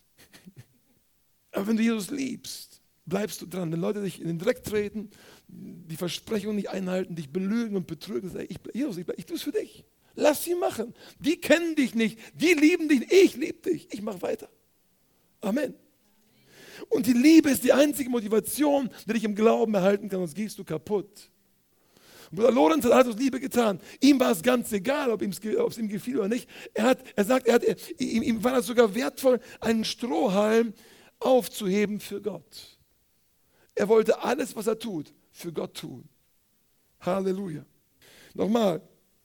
Aber wenn du Jesus liebst, bleibst du dran. Wenn Leute dich in den Dreck treten, die Versprechungen nicht einhalten, dich belügen und betrügen, sag ich, Jesus, ich, ich tue es für dich. Lass sie machen. Die kennen dich nicht, die lieben dich, ich liebe dich. Ich mache weiter. Amen. Und die Liebe ist die einzige Motivation, die dich im Glauben erhalten kann, sonst gehst du kaputt. Und Bruder Lorenz hat alles aus Liebe getan. Ihm war es ganz egal, ob es ihm gefiel oder nicht. Er, hat, er sagt, er hat, er, ihm, ihm war es sogar wertvoll, einen Strohhalm aufzuheben für Gott. Er wollte alles, was er tut, für Gott tun. Halleluja. Nochmal.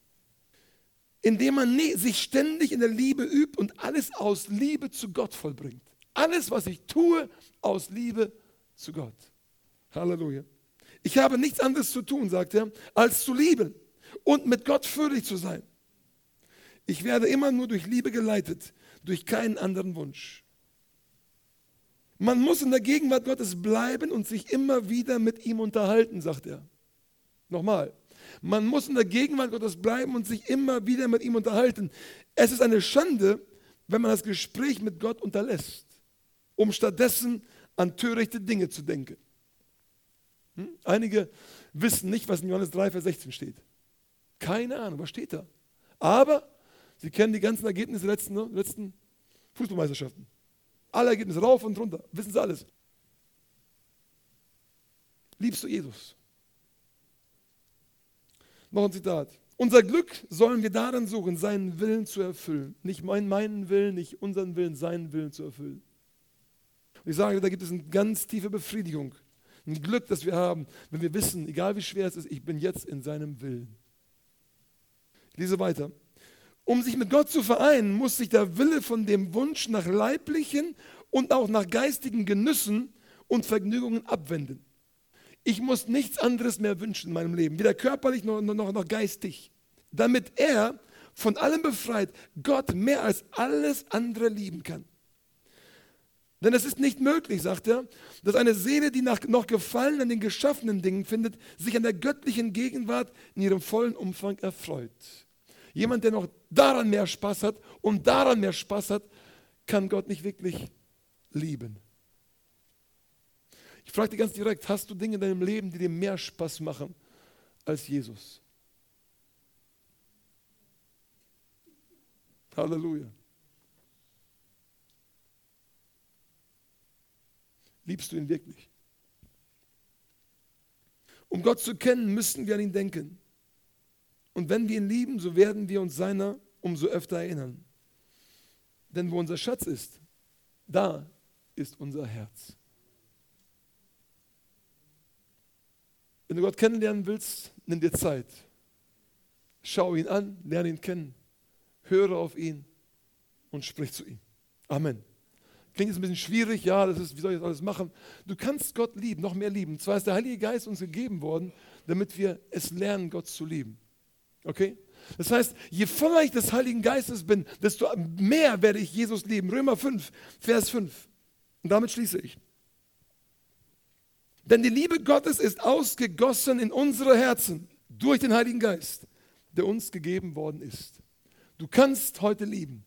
Indem man sich ständig in der Liebe übt und alles aus Liebe zu Gott vollbringt. Alles, was ich tue, aus Liebe zu Gott. Halleluja. Ich habe nichts anderes zu tun, sagt er, als zu lieben und mit Gott fröhlich zu sein. Ich werde immer nur durch Liebe geleitet, durch keinen anderen Wunsch. Man muss in der Gegenwart Gottes bleiben und sich immer wieder mit ihm unterhalten, sagt er. Nochmal. Man muss in der Gegenwart Gottes bleiben und sich immer wieder mit ihm unterhalten. Es ist eine Schande, wenn man das Gespräch mit Gott unterlässt, um stattdessen an törichte Dinge zu denken. Hm? Einige wissen nicht, was in Johannes drei, Vers sechzehn steht. Keine Ahnung, was steht da? Aber sie kennen die ganzen Ergebnisse der letzten, ne, letzten Fußballmeisterschaften. Alle Ergebnisse rauf und runter, wissen sie alles. Liebst du Jesus? Noch ein Zitat. Unser Glück sollen wir darin suchen, seinen Willen zu erfüllen. Nicht mein, meinen Willen, nicht unseren Willen, seinen Willen zu erfüllen. Und ich sage, da gibt es eine ganz tiefe Befriedigung. Ein Glück, das wir haben, wenn wir wissen, egal wie schwer es ist, ich bin jetzt in seinem Willen. Ich lese weiter. Um sich mit Gott zu vereinen, muss sich der Wille von dem Wunsch nach leiblichen und auch nach geistigen Genüssen und Vergnügungen abwenden. Ich muss nichts anderes mehr wünschen in meinem Leben, weder körperlich noch, noch, noch geistig, damit er von allem befreit Gott mehr als alles andere lieben kann. Denn es ist nicht möglich, sagt er, dass eine Seele, die nach, noch Gefallen an den geschaffenen Dingen findet, sich an der göttlichen Gegenwart in ihrem vollen Umfang erfreut. Jemand, der noch daran mehr Spaß hat und daran mehr Spaß hat, kann Gott nicht wirklich lieben. Ich frage dich ganz direkt, hast du Dinge in deinem Leben, die dir mehr Spaß machen als Jesus? Halleluja. Liebst du ihn wirklich? Um Gott zu kennen, müssen wir an ihn denken. Und wenn wir ihn lieben, so werden wir uns seiner umso öfter erinnern. Denn wo unser Schatz ist, da ist unser Herz. Wenn du Gott kennenlernen willst, nimm dir Zeit. Schau ihn an, lerne ihn kennen, höre auf ihn und sprich zu ihm. Amen. Klingt jetzt ein bisschen schwierig, ja, das ist, wie soll ich das alles machen? Du kannst Gott lieben, noch mehr lieben. Und zwar ist der Heilige Geist uns gegeben worden, damit wir es lernen, Gott zu lieben. Okay? Das heißt, je voller ich des Heiligen Geistes bin, desto mehr werde ich Jesus lieben. Römer fünf, Vers fünf. Und damit schließe ich. Denn die Liebe Gottes ist ausgegossen in unsere Herzen durch den Heiligen Geist, der uns gegeben worden ist. Du kannst heute lieben.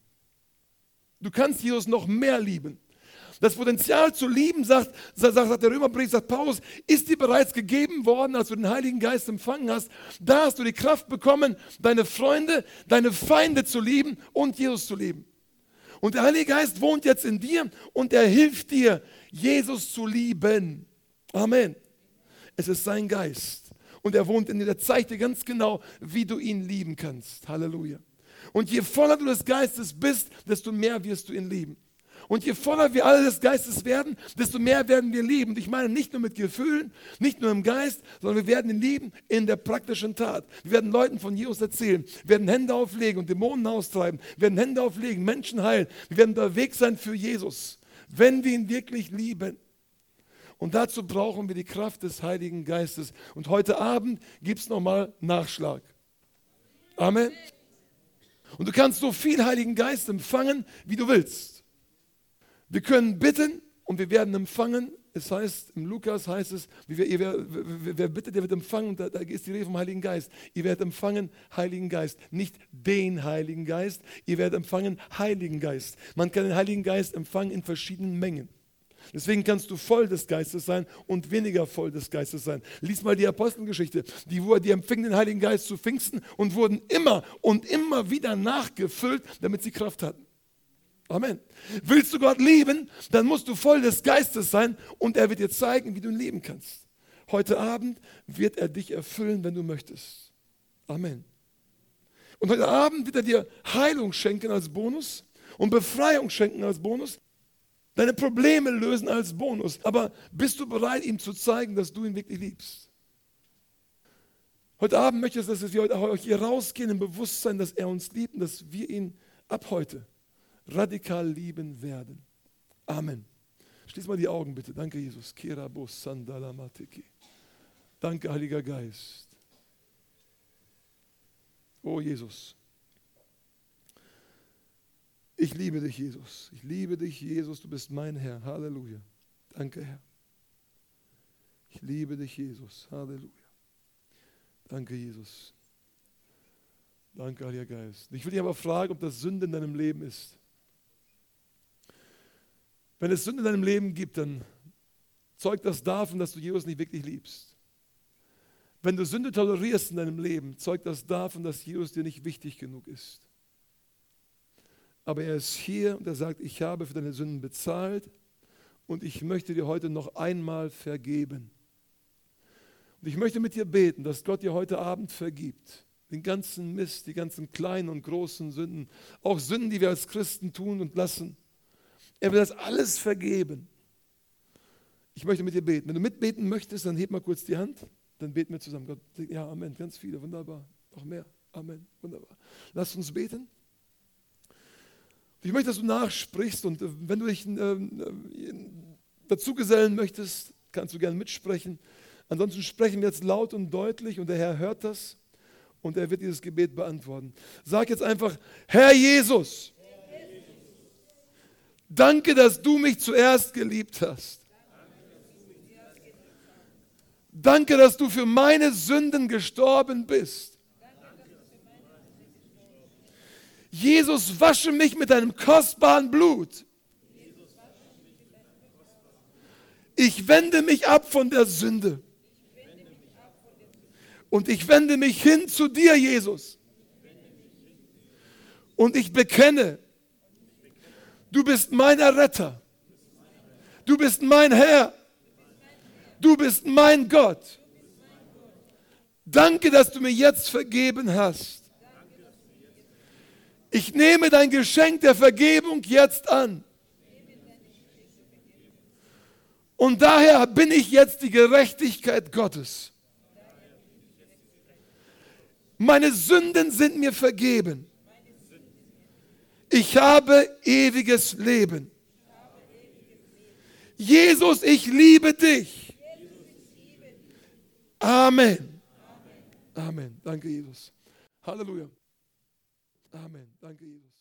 Du kannst Jesus noch mehr lieben. Das Potenzial zu lieben, sagt, sagt, sagt der Römerbrief, sagt Paulus, ist dir bereits gegeben worden, als du den Heiligen Geist empfangen hast. Da hast du die Kraft bekommen, deine Freunde, deine Feinde zu lieben und Jesus zu lieben. Und der Heilige Geist wohnt jetzt in dir und er hilft dir, Jesus zu lieben. Amen. Es ist sein Geist und er wohnt in dir. Er zeigt dir ganz genau, wie du ihn lieben kannst. Halleluja. Und je voller du des Geistes bist, desto mehr wirst du ihn lieben. Und je voller wir alle des Geistes werden, desto mehr werden wir lieben. Und ich meine nicht nur mit Gefühlen, nicht nur im Geist, sondern wir werden ihn lieben in der praktischen Tat. Wir werden Leuten von Jesus erzählen, wir werden Hände auflegen und Dämonen austreiben, wir werden Hände auflegen, Menschen heilen. Wir werden unterwegs sein für Jesus, wenn wir ihn wirklich lieben. Und dazu brauchen wir die Kraft des Heiligen Geistes. Und heute Abend gibt es nochmal Nachschlag. Amen. Und du kannst so viel Heiligen Geist empfangen, wie du willst. Wir können bitten und wir werden empfangen. Es heißt, im Lukas heißt es, wer, wer, wer bittet, der wird empfangen. Und da, da ist die Rede vom Heiligen Geist. Ihr werdet empfangen Heiligen Geist. Nicht den Heiligen Geist, ihr werdet empfangen Heiligen Geist. Man kann den Heiligen Geist empfangen in verschiedenen Mengen. Deswegen kannst du voll des Geistes sein und weniger voll des Geistes sein. Lies mal die Apostelgeschichte. Die, die empfingen den Heiligen Geist zu Pfingsten und wurden immer und immer wieder nachgefüllt, damit sie Kraft hatten. Amen. Willst du Gott lieben, dann musst du voll des Geistes sein und er wird dir zeigen, wie du ihn lieben kannst. Heute Abend wird er dich erfüllen, wenn du möchtest. Amen. Und heute Abend wird er dir Heilung schenken als Bonus und Befreiung schenken als Bonus. Deine Probleme lösen als Bonus. Aber bist du bereit, ihm zu zeigen, dass du ihn wirklich liebst? Heute Abend möchte ich, dass wir heute hier rausgehen im Bewusstsein, dass er uns liebt und dass wir ihn ab heute radikal lieben werden. Amen. Schließ mal die Augen bitte. Danke, Jesus. Danke, Heiliger Geist. Oh, Jesus. Ich liebe dich, Jesus. Ich liebe dich, Jesus. Du bist mein Herr. Halleluja. Danke, Herr. Ich liebe dich, Jesus. Halleluja. Danke, Jesus. Danke, Heiliger Geist. Ich will dich aber fragen, ob das Sünde in deinem Leben ist. Wenn es Sünde in deinem Leben gibt, dann zeugt das davon, dass du Jesus nicht wirklich liebst. Wenn du Sünde tolerierst in deinem Leben, zeugt das davon, dass Jesus dir nicht wichtig genug ist. Aber er ist hier und er sagt, ich habe für deine Sünden bezahlt und ich möchte dir heute noch einmal vergeben. Und ich möchte mit dir beten, dass Gott dir heute Abend vergibt. Den ganzen Mist, die ganzen kleinen und großen Sünden, auch Sünden, die wir als Christen tun und lassen. Er will das alles vergeben. Ich möchte mit dir beten. Wenn du mitbeten möchtest, dann heb mal kurz die Hand, dann beten wir zusammen. Gott, ja, Amen, ganz viele, wunderbar. Noch mehr, Amen, wunderbar. Lass uns beten. Ich möchte, dass du nachsprichst und wenn du dich äh, dazu gesellen möchtest, kannst du gerne mitsprechen. Ansonsten sprechen wir jetzt laut und deutlich und der Herr hört das und er wird dieses Gebet beantworten. Sag jetzt einfach, Herr Jesus, danke, dass du mich zuerst geliebt hast. Danke, dass du für meine Sünden gestorben bist. Jesus, wasche mich mit deinem kostbaren Blut. Ich wende mich ab von der Sünde. Und ich wende mich hin zu dir, Jesus. Und ich bekenne, du bist mein Erretter. Du bist mein Herr. Du bist mein Gott. Danke, dass du mir jetzt vergeben hast. Ich nehme dein Geschenk der Vergebung jetzt an. Und daher bin ich jetzt die Gerechtigkeit Gottes. Meine Sünden sind mir vergeben. Ich habe ewiges Leben. Jesus, ich liebe dich. Amen. Amen. Danke, Jesus. Halleluja. Amen. Danke, Jesus.